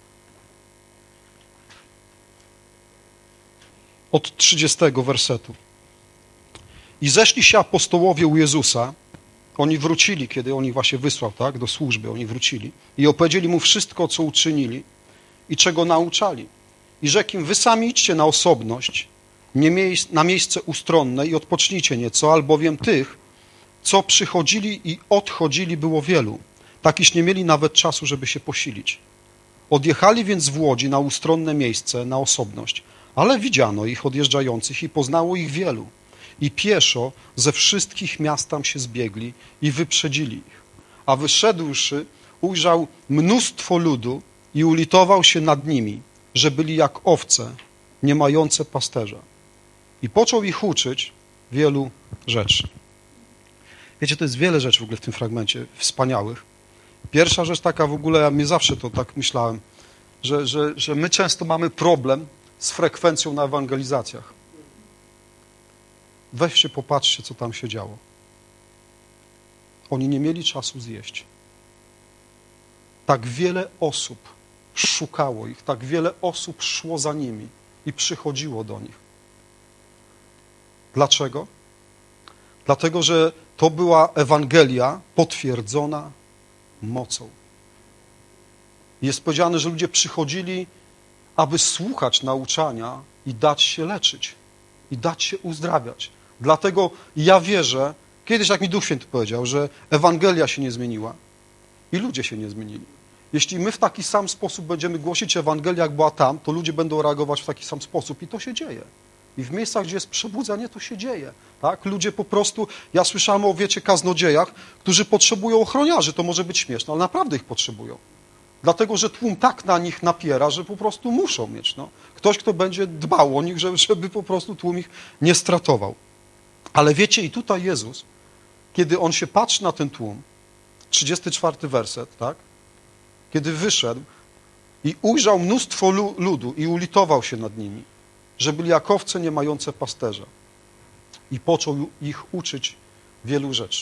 od 30 wersetu. I zeszli się apostołowie u Jezusa, oni wrócili, kiedy on ich właśnie wysłał, tak, do służby, oni wrócili i opowiedzieli mu wszystko, co uczynili i czego nauczali. I rzekł im, wy sami idźcie na osobność, na miejsce ustronne i odpocznijcie nieco, albowiem tych, co przychodzili i odchodzili, było wielu, tak iż nie mieli nawet czasu, żeby się posilić. Odjechali więc w łodzi na ustronne miejsce, na osobność, ale widziano ich odjeżdżających i poznało ich wielu. I pieszo ze wszystkich miast tam się zbiegli i wyprzedzili ich. A wyszedłszy, ujrzał mnóstwo ludu i ulitował się nad nimi, że byli jak owce, nie mające pasterza. I począł ich uczyć wielu rzeczy. Wiecie, to jest wiele rzeczy w ogóle w tym fragmencie, wspaniałych. Pierwsza rzecz taka w ogóle, ja mnie zawsze to tak myślałem, że my często mamy problem z frekwencją na ewangelizacjach. Weźcie, popatrzcie, co tam się działo. Oni nie mieli czasu zjeść. Tak wiele osób szukało ich, tak wiele osób szło za nimi i przychodziło do nich. Dlaczego? Dlatego, że to była Ewangelia potwierdzona mocą. Jest powiedziane, że ludzie przychodzili, aby słuchać nauczania i dać się leczyć, i dać się uzdrawiać. Dlatego ja wierzę, Kiedyś, jak mi Duch Święty powiedział, że Ewangelia się nie zmieniła i ludzie się nie zmienili. Jeśli my w taki sam sposób będziemy głosić Ewangelię, jak była tam, to ludzie będą reagować w taki sam sposób i to się dzieje. I w miejscach, gdzie jest przebudzenie, to się dzieje. Tak? Ludzie po prostu, ja słyszałem o, wiecie, kaznodziejach, którzy potrzebują ochroniarzy, to może być śmieszne, ale naprawdę ich potrzebują. Dlatego, że tłum tak na nich napiera, że po prostu muszą mieć. No. Ktoś, kto będzie dbał o nich, żeby po prostu tłum ich nie stratował. Ale wiecie, i tutaj Jezus, kiedy On się patrzy na ten tłum, 34 werset, tak? Kiedy wyszedł i ujrzał mnóstwo ludu i ulitował się nad nimi, że byli jak owce nie mające pasterza. I począł ich uczyć wielu rzeczy.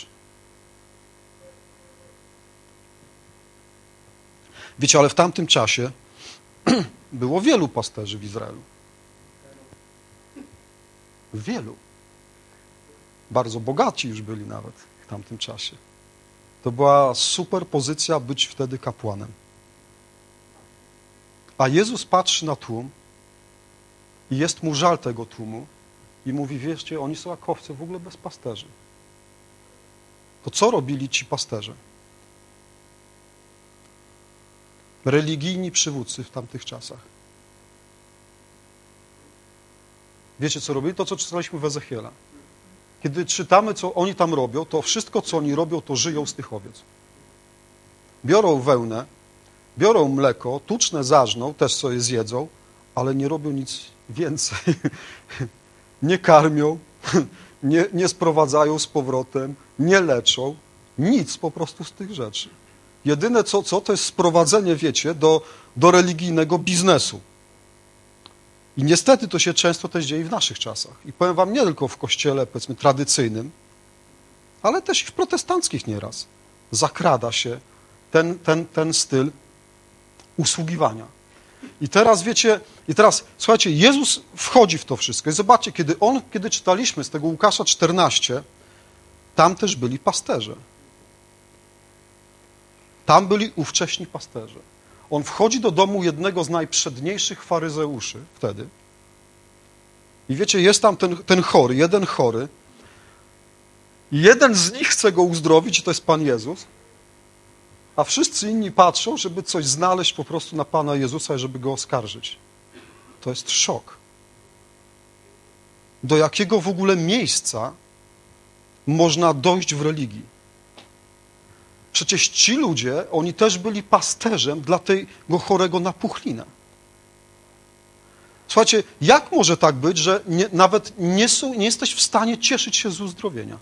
Wiecie, ale w tamtym czasie było wielu pasterzy w Izraelu. Wielu. Bardzo bogaci już byli nawet w tamtym czasie. To była super pozycja być wtedy kapłanem. A Jezus patrzy na tłum i jest mu żal tego tłumu i mówi, wierzcie, oni są jak owce w ogóle bez pasterzy. To co robili ci pasterze? Religijni przywódcy w tamtych czasach. Wiecie, co robili? To, co czytaliśmy w Ezechiela. Kiedy czytamy, co oni tam robią, to wszystko, co oni robią, to żyją z tych owiec. Biorą wełnę, biorą mleko, tuczne zażną, też sobie zjedzą, ale nie robią nic więcej. Nie karmią, nie sprowadzają z powrotem, nie leczą. Nic po prostu z tych rzeczy. Jedyne co to jest sprowadzenie, wiecie, do religijnego biznesu. I niestety to się często też dzieje w naszych czasach. I powiem wam, nie tylko w kościele, powiedzmy, tradycyjnym, ale też i w protestanckich nieraz zakrada się ten styl usługiwania. I teraz, wiecie, słuchajcie, Jezus wchodzi w to wszystko. I zobaczcie, kiedy czytaliśmy z tego Łukasza 14, tam też byli pasterze. Tam byli ówcześni pasterze. On wchodzi do domu jednego z najprzedniejszych faryzeuszy wtedy. I wiecie, jest tam ten chory, jeden chory. I jeden z nich chce go uzdrowić, i to jest Pan Jezus. A wszyscy inni patrzą, żeby coś znaleźć po prostu na Pana Jezusa i żeby go oskarżyć. To jest szok. Do jakiego w ogóle miejsca można dojść w religii? Przecież ci ludzie, oni też byli pasterzem dla tego chorego na puchlinę. Słuchajcie, jak może tak być, że nawet nie jesteś w stanie cieszyć się z uzdrowienia?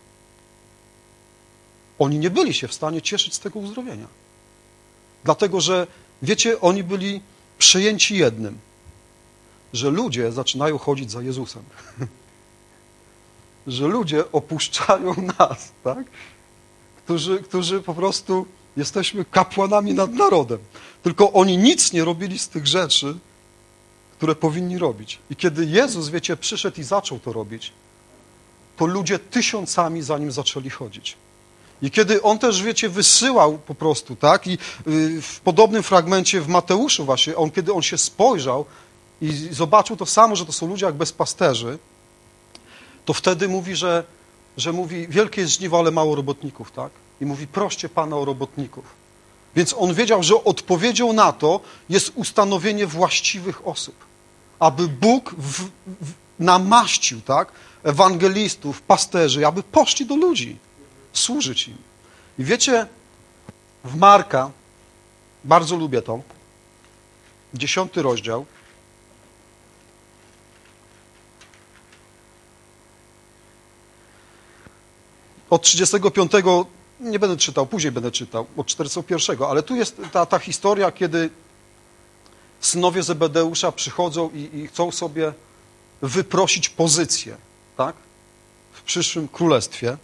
Oni nie byli się w stanie cieszyć z tego uzdrowienia. Dlatego, że, wiecie, oni byli przejęci jednym, że ludzie zaczynają chodzić za Jezusem. Że ludzie opuszczają nas, tak? Którzy po prostu jesteśmy kapłanami nad narodem. Tylko oni nic nie robili z tych rzeczy, które powinni robić. I kiedy Jezus, wiecie, przyszedł i zaczął to robić, to ludzie tysiącami za Nim zaczęli chodzić. I kiedy On też, wiecie, wysyłał po prostu, tak? I w podobnym fragmencie w Mateuszu właśnie, kiedy On się spojrzał i zobaczył to samo, że to są ludzie jak bezpasterzy, to wtedy mówi, że mówi, wielkie jest żniwo, ale mało robotników, tak? I mówi, proście Pana o robotników. Więc on wiedział, że odpowiedzią na to jest ustanowienie właściwych osób. Aby Bóg namaścił, tak? Ewangelistów, pasterzy, aby poszli do ludzi, służyć im. I wiecie, w Marka, bardzo lubię to, 10 rozdział, od 35, nie będę czytał, później będę czytał, od 41, ale tu jest ta historia, kiedy synowie Zebedeusza przychodzą i chcą sobie wyprosić pozycję, tak? W przyszłym królestwie.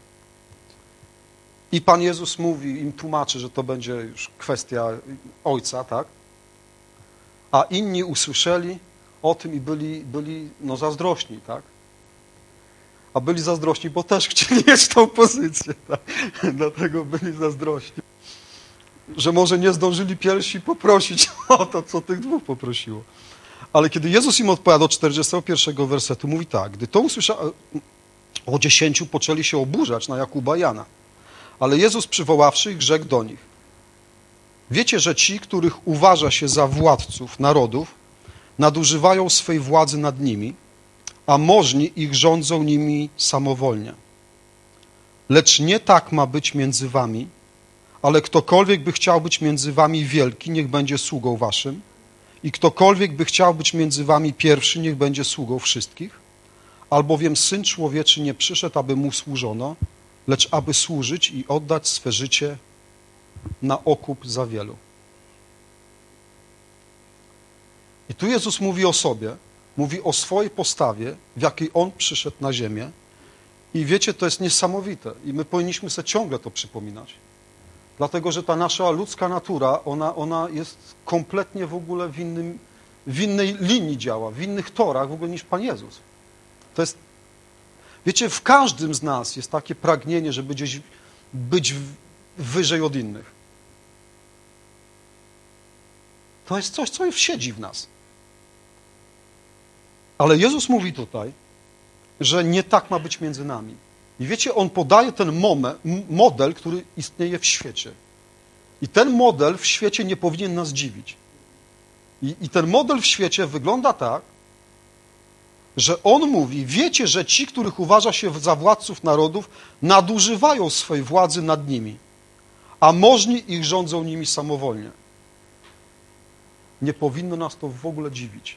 I Pan Jezus mówi, im tłumaczy, że to będzie już kwestia Ojca, tak? A inni usłyszeli o tym i byli zazdrośni, tak? A byli zazdrośni, bo też chcieli mieć tą pozycję. Tak? Dlatego byli zazdrośni. Że może nie zdążyli pierwsi poprosić o to, co tych dwóch poprosiło. Ale kiedy Jezus im odpowiada do 41 wersetu, mówi tak, gdy to O 10 poczęli się oburzać na Jakuba i Jana. Ale Jezus przywoławszy ich, rzekł do nich: wiecie, że ci, których uważa się za władców narodów, nadużywają swej władzy nad nimi, a możni ich rządzą nimi samowolnie. Lecz nie tak ma być między wami, ale ktokolwiek by chciał być między wami wielki, niech będzie sługą waszym, i ktokolwiek by chciał być między wami pierwszy, niech będzie sługą wszystkich, albowiem Syn Człowieczy nie przyszedł, aby mu służono, lecz aby służyć i oddać swe życie na okup za wielu. I tu Jezus mówi o sobie, mówi o swojej postawie, w jakiej On przyszedł na ziemię. I wiecie, to jest niesamowite i my powinniśmy sobie ciągle to przypominać. Dlatego, że ta nasza ludzka natura, ona jest kompletnie w ogóle w innej linii działa, w innych torach w ogóle niż Pan Jezus. To jest, wiecie, w każdym z nas jest takie pragnienie, żeby gdzieś być wyżej od innych. To jest coś, co siedzi w nas. Ale Jezus mówi tutaj, że nie tak ma być między nami. I wiecie, On podaje ten model, który istnieje w świecie. I ten model w świecie nie powinien nas dziwić. I ten model w świecie wygląda tak, że On mówi, wiecie, że ci, których uważa się za władców narodów, nadużywają swej władzy nad nimi, a możni ich rządzą nimi samowolnie. Nie powinno nas to w ogóle dziwić.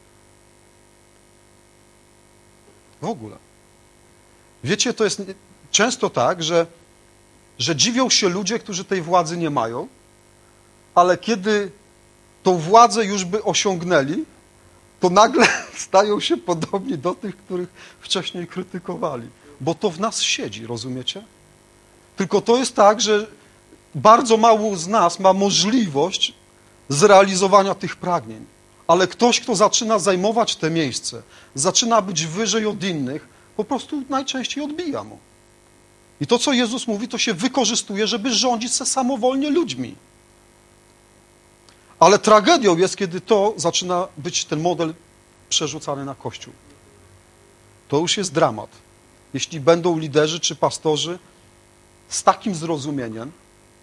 W ogóle. Wiecie, to jest często tak, że dziwią się ludzie, którzy tej władzy nie mają, ale kiedy tą władzę już by osiągnęli, to nagle stają się podobni do tych, których wcześniej krytykowali. Bo to w nas siedzi, rozumiecie? Tylko to jest tak, że bardzo mało z nas ma możliwość zrealizowania tych pragnień. Ale ktoś, kto zaczyna zajmować te miejsce, zaczyna być wyżej od innych, po prostu najczęściej odbija mu. I to, co Jezus mówi, to się wykorzystuje, żeby rządzić se samowolnie ludźmi. Ale tragedią jest, kiedy to zaczyna być ten model przerzucany na Kościół. To już jest dramat. Jeśli będą liderzy czy pastorzy z takim zrozumieniem,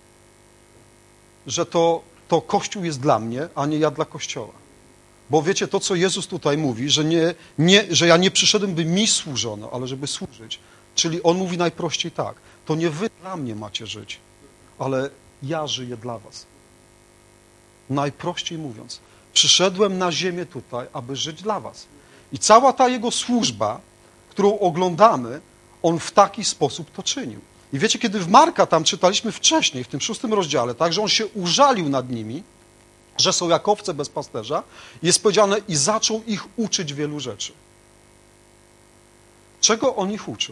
że to Kościół jest dla mnie, a nie ja dla Kościoła. Bo wiecie, to co Jezus tutaj mówi, że ja nie przyszedłem, by mi służono, ale żeby służyć. Czyli On mówi najprościej tak, to nie wy dla mnie macie żyć, ale ja żyję dla was. Najprościej mówiąc, przyszedłem na ziemię tutaj, aby żyć dla was. I cała ta Jego służba, którą oglądamy, On w taki sposób to czynił. I wiecie, kiedy w Marka tam czytaliśmy wcześniej, w tym 6 rozdziale, tak, że On się użalił nad nimi, że są jak owce bez pasterza, jest powiedziane i zaczął ich uczyć wielu rzeczy. Czego On ich uczył?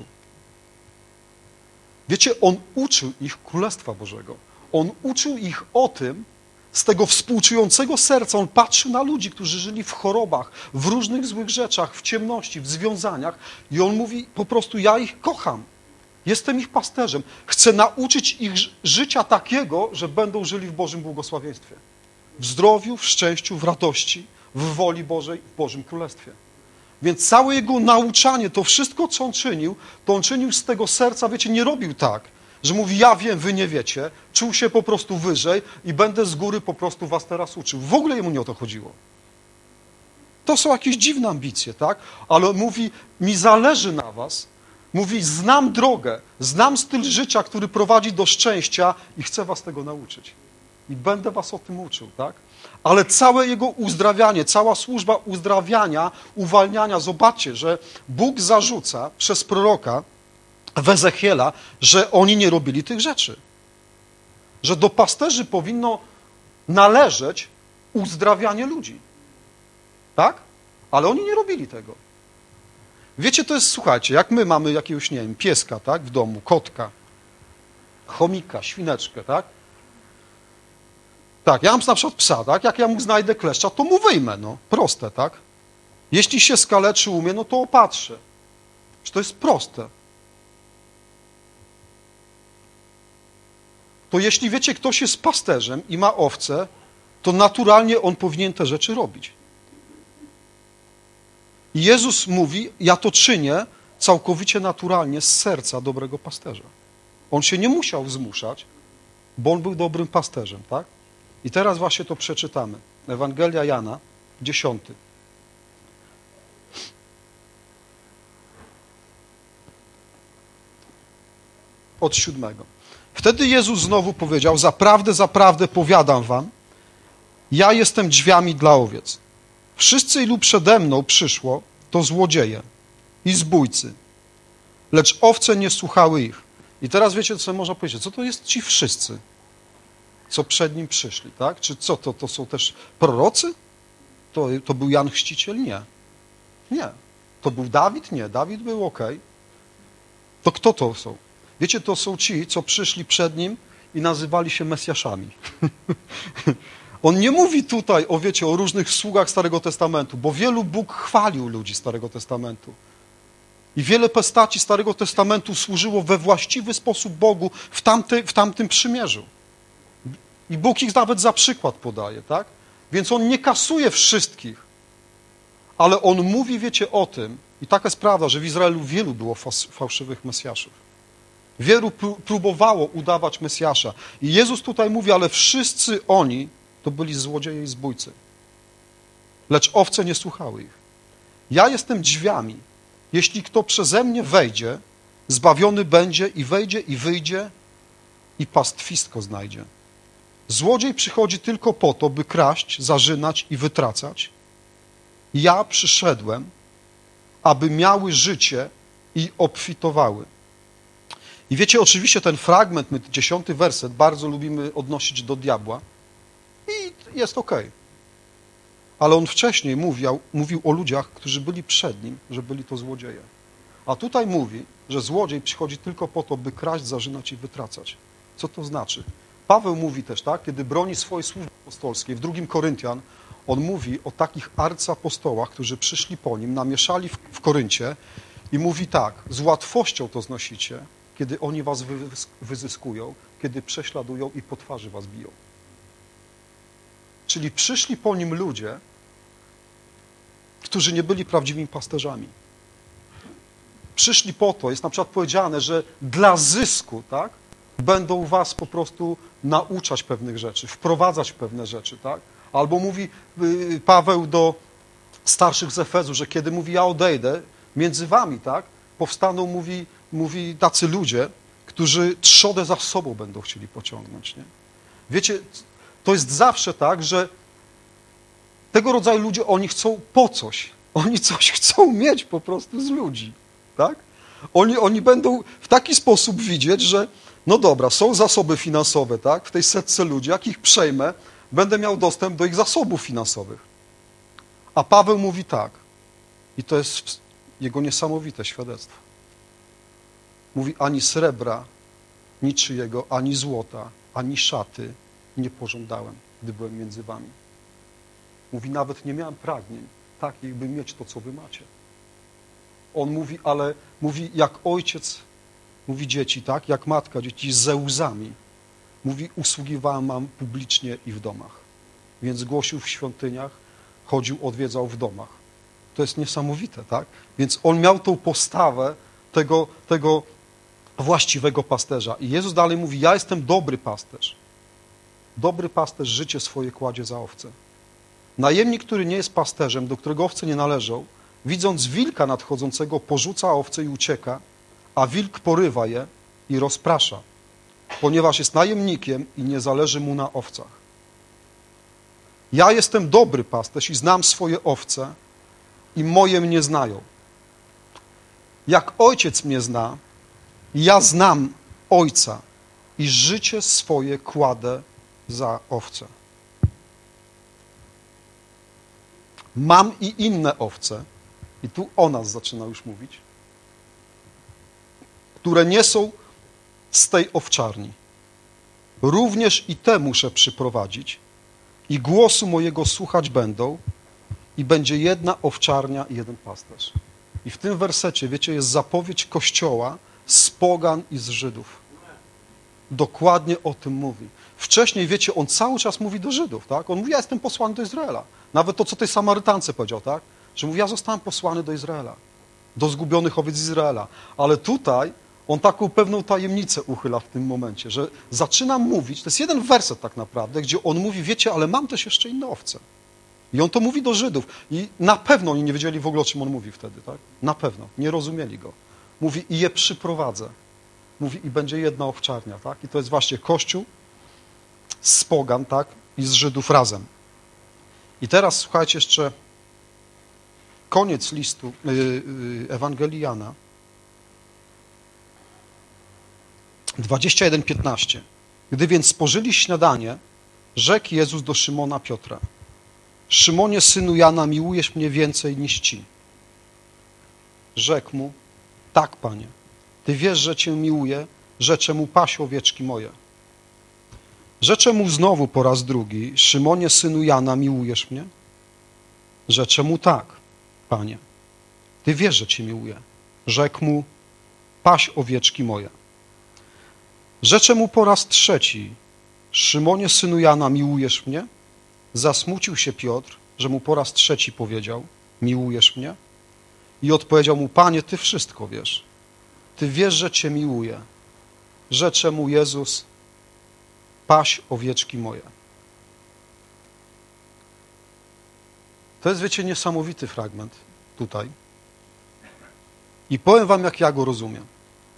Wiecie, On uczył ich Królestwa Bożego. On uczył ich o tym, z tego współczującego serca. On patrzył na ludzi, którzy żyli w chorobach, w różnych złych rzeczach, w ciemności, w związaniach i On mówi po prostu, ja ich kocham. Jestem ich pasterzem. Chcę nauczyć ich życia takiego, że będą żyli w Bożym błogosławieństwie. W zdrowiu, w szczęściu, w radości, w woli Bożej, w Bożym Królestwie. Więc całe Jego nauczanie, to wszystko, co On czynił, to On czynił z tego serca, wiecie, nie robił tak, że mówi, ja wiem, wy nie wiecie, czuł się po prostu wyżej i będę z góry po prostu was teraz uczył. W ogóle Jemu nie o to chodziło. To są jakieś dziwne ambicje, tak? Ale On mówi, mi zależy na was, mówi, znam drogę, znam styl życia, który prowadzi do szczęścia i chcę was tego nauczyć. I będę was o tym uczył, tak? Ale całe Jego uzdrawianie, cała służba uzdrawiania, uwalniania, zobaczcie, że Bóg zarzuca przez proroka w Ezechiela, że oni nie robili tych rzeczy. Że do pasterzy powinno należeć uzdrawianie ludzi. Tak? Ale oni nie robili tego. Wiecie, to jest, słuchajcie, jak my mamy jakiegoś, nie wiem, pieska, tak, w domu, kotka, chomika, świneczkę, tak? Tak, ja mam na przykład psa, tak? Jak ja mu znajdę kleszcza, to mu wyjmę, no. Proste, tak? Jeśli się skaleczy umie, no to opatrzę. Czy to jest proste? To jeśli, wiecie, ktoś jest pasterzem i ma owce, to naturalnie on powinien te rzeczy robić. I Jezus mówi, ja to czynię całkowicie naturalnie z serca dobrego pasterza. On się nie musiał zmuszać, bo on był dobrym pasterzem, tak? I teraz właśnie to przeczytamy. Ewangelia Jana, 10. Od 7. Wtedy Jezus znowu powiedział: zaprawdę, zaprawdę powiadam wam, ja jestem drzwiami dla owiec. Wszyscy, ilu przede mną przyszło, to złodzieje i zbójcy, lecz owce nie słuchały ich. I teraz wiecie, co można powiedzieć? Co to jest ci wszyscy, co przed nim przyszli, tak? Czy co, to są też prorocy? To był Jan Chrzciciel? Nie. Nie. To był Dawid? Nie. Dawid był okej. To kto to są? Wiecie, to są ci, co przyszli przed nim i nazywali się Mesjaszami. On nie mówi tutaj o różnych sługach Starego Testamentu, bo wielu Bóg chwalił ludzi Starego Testamentu. I wiele postaci Starego Testamentu służyło we właściwy sposób Bogu w tamtym przymierzu. I Bóg ich nawet za przykład podaje, tak? Więc on nie kasuje wszystkich, ale on mówi, wiecie, o tym, i taka jest prawda, że w Izraelu wielu było fałszywych Mesjaszów. Wielu próbowało udawać Mesjasza. I Jezus tutaj mówi, ale wszyscy oni to byli złodzieje i zbójcy. Lecz owce nie słuchały ich. Ja jestem drzwiami. Jeśli kto przeze mnie wejdzie, zbawiony będzie i wejdzie i wyjdzie i pastwisko znajdzie. Złodziej przychodzi tylko po to, by kraść, zarzynać i wytracać. Ja przyszedłem, aby miały życie i obfitowały. I wiecie, oczywiście ten fragment, my 10 werset, bardzo lubimy odnosić do diabła i jest okej. Ale on wcześniej mówił o ludziach, którzy byli przed nim, że byli to złodzieje. A tutaj mówi, że złodziej przychodzi tylko po to, by kraść, zarzynać i wytracać. Co to znaczy? Paweł mówi też, tak, kiedy broni swojej służby apostolskiej, w 2 Koryntian, on mówi o takich arcyapostołach, którzy przyszli po nim, namieszali w Koryncie i mówi tak, z łatwością to znosicie, kiedy oni was wyzyskują, kiedy prześladują i po twarzy was biją. Czyli przyszli po nim ludzie, którzy nie byli prawdziwymi pasterzami. Przyszli po to, jest na przykład powiedziane, że dla zysku, tak, będą was po prostu nauczać pewnych rzeczy, wprowadzać w pewne rzeczy, tak? Albo mówi Paweł do starszych z Efezu, że kiedy mówi ja odejdę, między wami, tak, powstaną, mówi tacy ludzie, którzy trzodę za sobą będą chcieli pociągnąć, nie? Wiecie, to jest zawsze tak, że tego rodzaju ludzie, oni chcą po coś. Oni coś chcą mieć po prostu z ludzi, tak? Oni będą w taki sposób widzieć, że no dobra, są zasoby finansowe, tak? W tej setce ludzi, jak ich przejmę, będę miał dostęp do ich zasobów finansowych. A Paweł mówi tak, i to jest jego niesamowite świadectwo. Mówi, ani srebra niczyjego, ani złota, ani szaty nie pożądałem, gdy byłem między wami. Mówi, nawet nie miałem pragnień takich, by mieć to, co wy macie. On mówi, ale mówi, jak ojciec, mówi dzieci, tak, jak matka dzieci ze łzami. Mówi, usługiwałem wam publicznie i w domach. Więc głosił w świątyniach, chodził, odwiedzał w domach. To jest niesamowite, tak? Więc on miał tą postawę tego właściwego pasterza. I Jezus dalej mówi, ja jestem dobry pasterz. Dobry pasterz życie swoje kładzie za owce. Najemnik, który nie jest pasterzem, do którego owce nie należą, widząc wilka nadchodzącego, porzuca owce i ucieka, a wilk porywa je i rozprasza, ponieważ jest najemnikiem i nie zależy mu na owcach. Ja jestem dobry pasterz i znam swoje owce i moje mnie znają. Jak ojciec mnie zna, ja znam ojca i życie swoje kładę za owce. Mam i inne owce, i tu o nas zaczyna już mówić, które nie są z tej owczarni. Również i te muszę przyprowadzić i głosu mojego słuchać będą i będzie jedna owczarnia i jeden pasterz. I w tym wersecie, wiecie, jest zapowiedź Kościoła z pogan i z Żydów. Dokładnie o tym mówi. Wcześniej, wiecie, on cały czas mówi do Żydów, tak? On mówi, ja jestem posłany do Izraela. Nawet to, co tej Samarytance powiedział, tak? Że mówi, ja zostałem posłany do Izraela. do zgubionych owiec Izraela. Ale tutaj on taką pewną tajemnicę uchyla w tym momencie, że zaczyna mówić, to jest jeden werset tak naprawdę, gdzie on mówi, wiecie, ale mam też jeszcze inne owce. I on to mówi do Żydów. I na pewno oni nie wiedzieli w ogóle, o czym on mówi wtedy, tak? Na pewno. Nie rozumieli go. Mówi, i je przyprowadzę. Mówi, i będzie jedna owczarnia, tak? I to jest właśnie Kościół z pogan, tak? I z Żydów razem. I teraz słuchajcie jeszcze koniec listu Ewangelii Jana. 21:15. Gdy więc spożyli śniadanie, rzekł Jezus do Szymona Piotra: Szymonie, synu Jana, miłujesz mnie więcej niż ci? Rzekł mu: tak, Panie, Ty wiesz, że Cię miłuję, rzeczę mu: paś owieczki moje. Rzeczę mu znowu po raz drugi: Szymonie, synu Jana, miłujesz mnie? Rzeczę mu: tak, Panie, Ty wiesz, że Cię miłuję. Rzekł mu: paś owieczki moje. Rzeczę mu po raz trzeci: Szymonie, synu Jana, miłujesz mnie? Zasmucił się Piotr, że mu po raz trzeci powiedział: miłujesz mnie? I odpowiedział mu: Panie, Ty wszystko wiesz. Ty wiesz, że Cię miłuję. Rzecze mu Jezus: paś owieczki moje. To jest, wiecie, niesamowity fragment tutaj. I powiem wam, jak ja go rozumiem.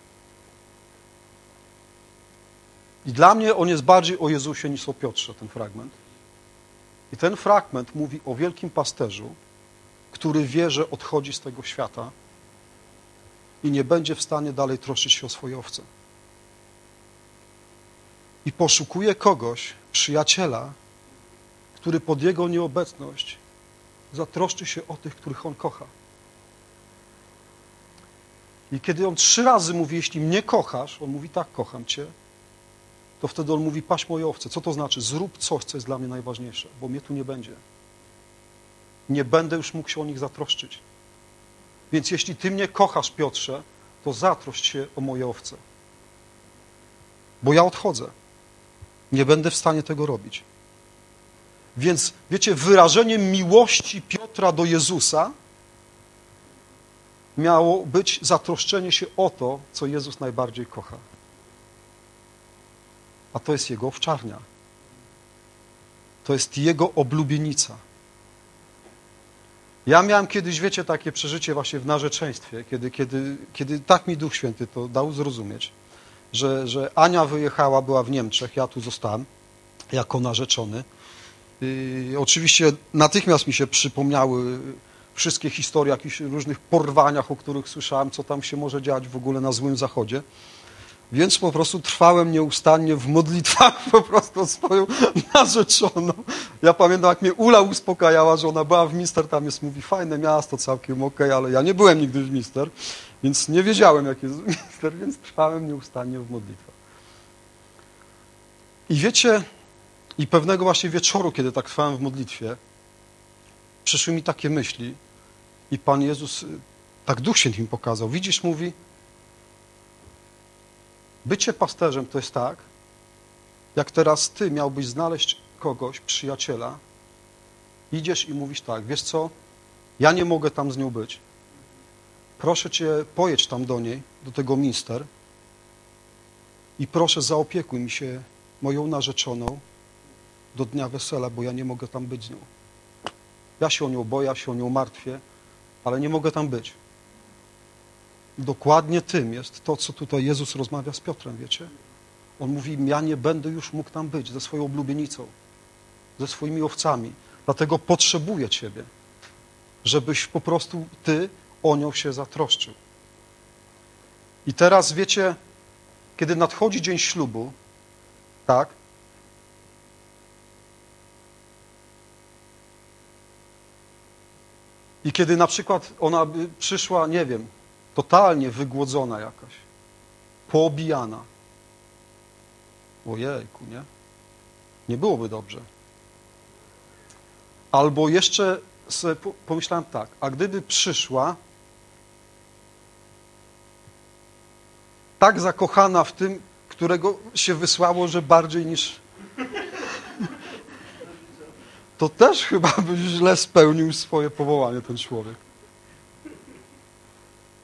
I dla mnie on jest bardziej o Jezusie niż o Piotrze, ten fragment. I ten fragment mówi o wielkim pasterzu, który wie, że odchodzi z tego świata i nie będzie w stanie dalej troszczyć się o swoje owce. I poszukuje kogoś, przyjaciela, który pod jego nieobecność zatroszczy się o tych, których on kocha. I kiedy on 3 razy mówi: jeśli mnie kochasz, on mówi: tak, kocham Cię, to wtedy on mówi: paś moje owce. Co to znaczy? Zrób coś, co jest dla mnie najważniejsze, bo mnie tu nie będzie. Nie będę już mógł się o nich zatroszczyć. Więc jeśli Ty mnie kochasz, Piotrze, to zatroszcz się o moje owce. Bo ja odchodzę. Nie będę w stanie tego robić. Więc, wiecie, wyrażeniem miłości Piotra do Jezusa miało być zatroszczenie się o to, co Jezus najbardziej kocha. A to jest Jego owczarnia. To jest Jego oblubienica. Ja miałem kiedyś, wiecie, takie przeżycie właśnie w narzeczeństwie, kiedy tak mi Duch Święty to dał zrozumieć, że Ania wyjechała, była w Niemczech, ja tu zostałem jako narzeczony. Oczywiście natychmiast mi się przypomniały wszystkie historie o jakichś różnych porwaniach, o których słyszałem, co tam się może dziać w ogóle na Złym Zachodzie. Więc po prostu trwałem nieustannie w modlitwach po prostu swoją narzeczoną. Ja pamiętam, jak mnie Ula uspokajała, że ona była w Mister, tam jest, mówi, fajne miasto, całkiem okej, ale ja nie byłem nigdy w Mister, więc nie wiedziałem, jak jest Mister, więc trwałem nieustannie w modlitwach. I wiecie, i pewnego właśnie wieczoru, kiedy tak trwałem w modlitwie, przyszły mi takie myśli i Pan Jezus, tak Duch Święty mi pokazał. Widzisz, mówi, bycie pasterzem to jest tak, jak teraz ty miałbyś znaleźć kogoś, przyjaciela, idziesz i mówisz tak: wiesz co, ja nie mogę tam z nią być, proszę cię, pojedź tam do niej, do tego Mister i proszę, zaopiekuj mi się moją narzeczoną do dnia wesela, bo ja nie mogę tam być z nią. Ja się o nią boję, ja się o nią martwię, ale nie mogę tam być. Dokładnie tym jest to, co tutaj Jezus rozmawia z Piotrem, wiecie? On mówi: ja nie będę już mógł tam być ze swoją oblubienicą, ze swoimi owcami, dlatego potrzebuję Ciebie, żebyś po prostu Ty o nią się zatroszczył. I teraz, wiecie, kiedy nadchodzi dzień ślubu, tak? I kiedy na przykład ona by przyszła, nie wiem, totalnie wygłodzona jakaś, poobijana. Ojejku, nie? Nie byłoby dobrze. Albo jeszcze sobie pomyślałem tak, a gdyby przyszła tak zakochana w tym, którego się wysłało, że bardziej niż... To też chyba by źle spełnił swoje powołanie ten człowiek.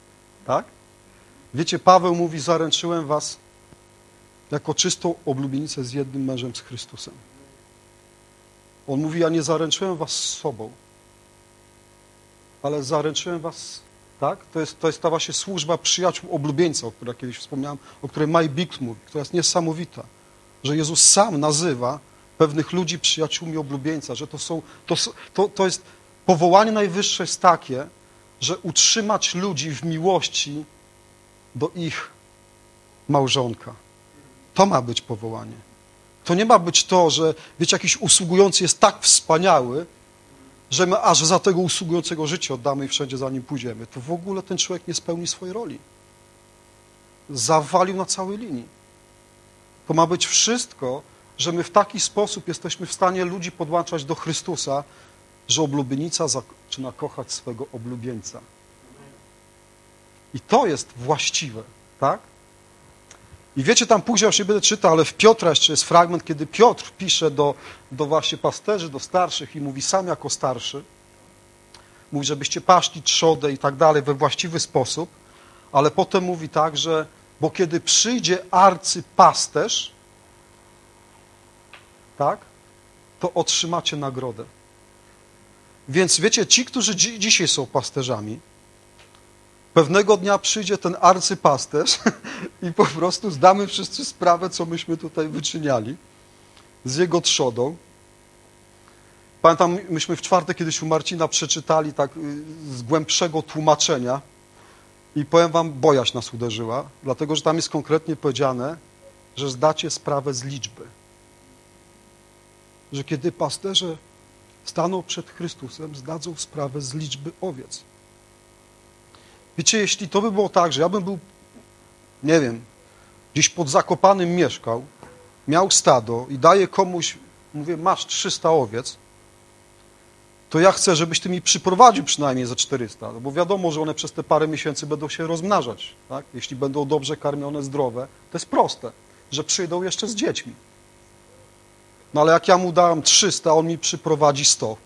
Tak? Wiecie, Paweł mówi, zaręczyłem was jako czystą oblubienicę z jednym mężem, z Chrystusem. On mówi, ja nie zaręczyłem was z sobą, ale zaręczyłem was, tak? To jest ta właśnie służba przyjaciół oblubieńca, o której kiedyś wspomniałem, o której Mike Biggs mówi, która jest niesamowita, że Jezus sam nazywa pewnych ludzi przyjaciółmi oblubieńca, że to jest powołanie najwyższe jest takie, że utrzymać ludzi w miłości do ich małżonka. To ma być powołanie. To nie ma być to, że wiecie, jakiś usługujący jest tak wspaniały, że my aż za tego usługującego życie oddamy i wszędzie za nim pójdziemy. To w ogóle ten człowiek nie spełni swojej roli. Zawalił na całej linii. To ma być wszystko, że my w taki sposób jesteśmy w stanie ludzi podłączać do Chrystusa, że oblubienica zaczyna kochać swego oblubieńca. I to jest właściwe, tak? I wiecie, tam później już nie będę czytał, ale w Piotra jeszcze jest fragment, kiedy Piotr pisze do właśnie pasterzy, do starszych i mówi sam jako starszy, mówi, żebyście paśli trzodę i tak dalej we właściwy sposób, ale potem mówi tak, że bo kiedy przyjdzie arcypasterz, tak, to otrzymacie nagrodę. Więc wiecie, ci, którzy dzisiaj są pasterzami, pewnego dnia przyjdzie ten arcypasterz i po prostu zdamy wszyscy sprawę, co myśmy tutaj wyczyniali z jego trzodą. Pamiętam, myśmy w czwartek kiedyś u Marcina przeczytali tak z głębszego tłumaczenia i powiem wam, bojaźń nas uderzyła, dlatego, że tam jest konkretnie powiedziane, że zdacie sprawę z liczby. Że kiedy pasterze staną przed Chrystusem, zdadzą sprawę z liczby owiec. Wiecie, jeśli to by było tak, że ja bym był, nie wiem, gdzieś pod Zakopanem mieszkał, miał stado i daję komuś, mówię, masz 300 owiec, to ja chcę, żebyś ty mi przyprowadził przynajmniej za 400, bo wiadomo, że one przez te parę miesięcy będą się rozmnażać, tak? Jeśli będą dobrze karmione, zdrowe, to jest proste, że przyjdą jeszcze z dziećmi. No ale jak ja mu dałem 300, a on mi przyprowadzi 100,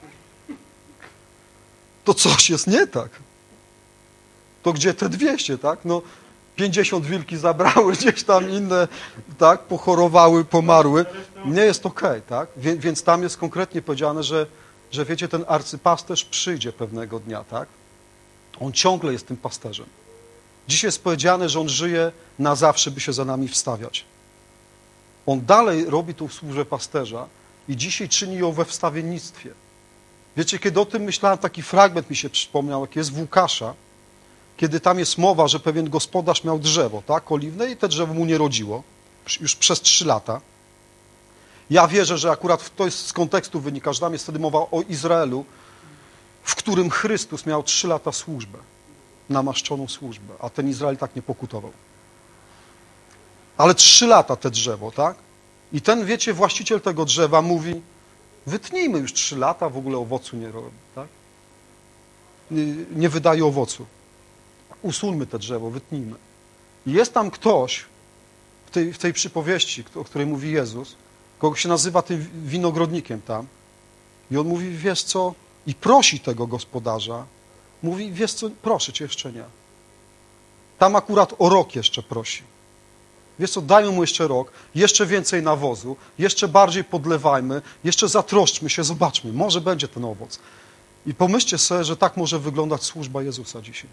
to coś jest nie tak. To gdzie te 200, tak? No 50 wilki zabrały, gdzieś tam inne, tak? Pochorowały, pomarły. Nie jest okej, tak? Więc tam jest konkretnie powiedziane, że wiecie, ten arcypasterz przyjdzie pewnego dnia, tak? On ciągle jest tym pasterzem. Dzisiaj jest powiedziane, że on żyje na zawsze, by się za nami wstawiać. On dalej robi tą służbę pasterza i dzisiaj czyni ją we wstawiennictwie. Wiecie, kiedy o tym myślałem, taki fragment mi się przypomniał, jaki jest w Łukasza, kiedy tam jest mowa, że pewien gospodarz miał drzewo, tak, oliwne i te drzewo mu nie rodziło już przez 3 lata. Ja wierzę, że akurat to jest z kontekstu wynika, że tam jest wtedy mowa o Izraelu, w którym Chrystus miał 3 lata służbę, namaszczoną służbę, a ten Izrael tak nie pokutował. Ale 3 lata te drzewo, tak? I ten, wiecie, właściciel tego drzewa mówi, wytnijmy już 3 lata, w ogóle owocu nie robi, tak? Nie wydaje owocu. Usuńmy te drzewo, wytnijmy. I jest tam ktoś w tej przypowieści, o której mówi Jezus, kogo się nazywa tym winogrodnikiem tam. I on mówi, wiesz co, i prosi tego gospodarza, mówi, wiesz co, proszę cię, jeszcze nie. Tam akurat o rok jeszcze prosi. Wiesz co, dajmy mu jeszcze rok, jeszcze więcej nawozu, jeszcze bardziej podlewajmy, jeszcze zatroszczmy się, zobaczmy, może będzie ten owoc. I pomyślcie sobie, że tak może wyglądać służba Jezusa dzisiaj.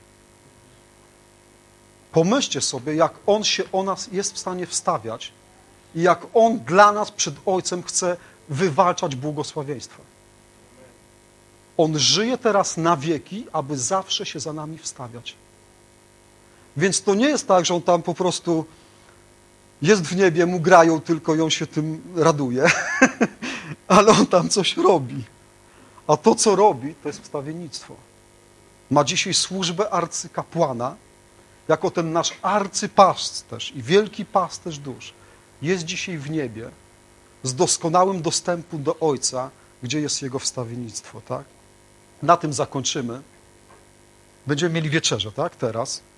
Pomyślcie sobie, jak On się o nas jest w stanie wstawiać i jak On dla nas przed Ojcem chce wywalczać błogosławieństwa. On żyje teraz na wieki, aby zawsze się za nami wstawiać. Więc to nie jest tak, że On tam po prostu jest w niebie, mu grają tylko i On się tym raduje, ale On tam coś robi. A to, co robi, to jest wstawiennictwo. Ma dzisiaj służbę arcykapłana, jako ten nasz arcypasterz i wielki pasterz dusz. Jest dzisiaj w niebie z doskonałym dostępem do Ojca, gdzie jest Jego wstawiennictwo, tak? Na tym zakończymy. Będziemy mieli wieczerzę, tak? Teraz.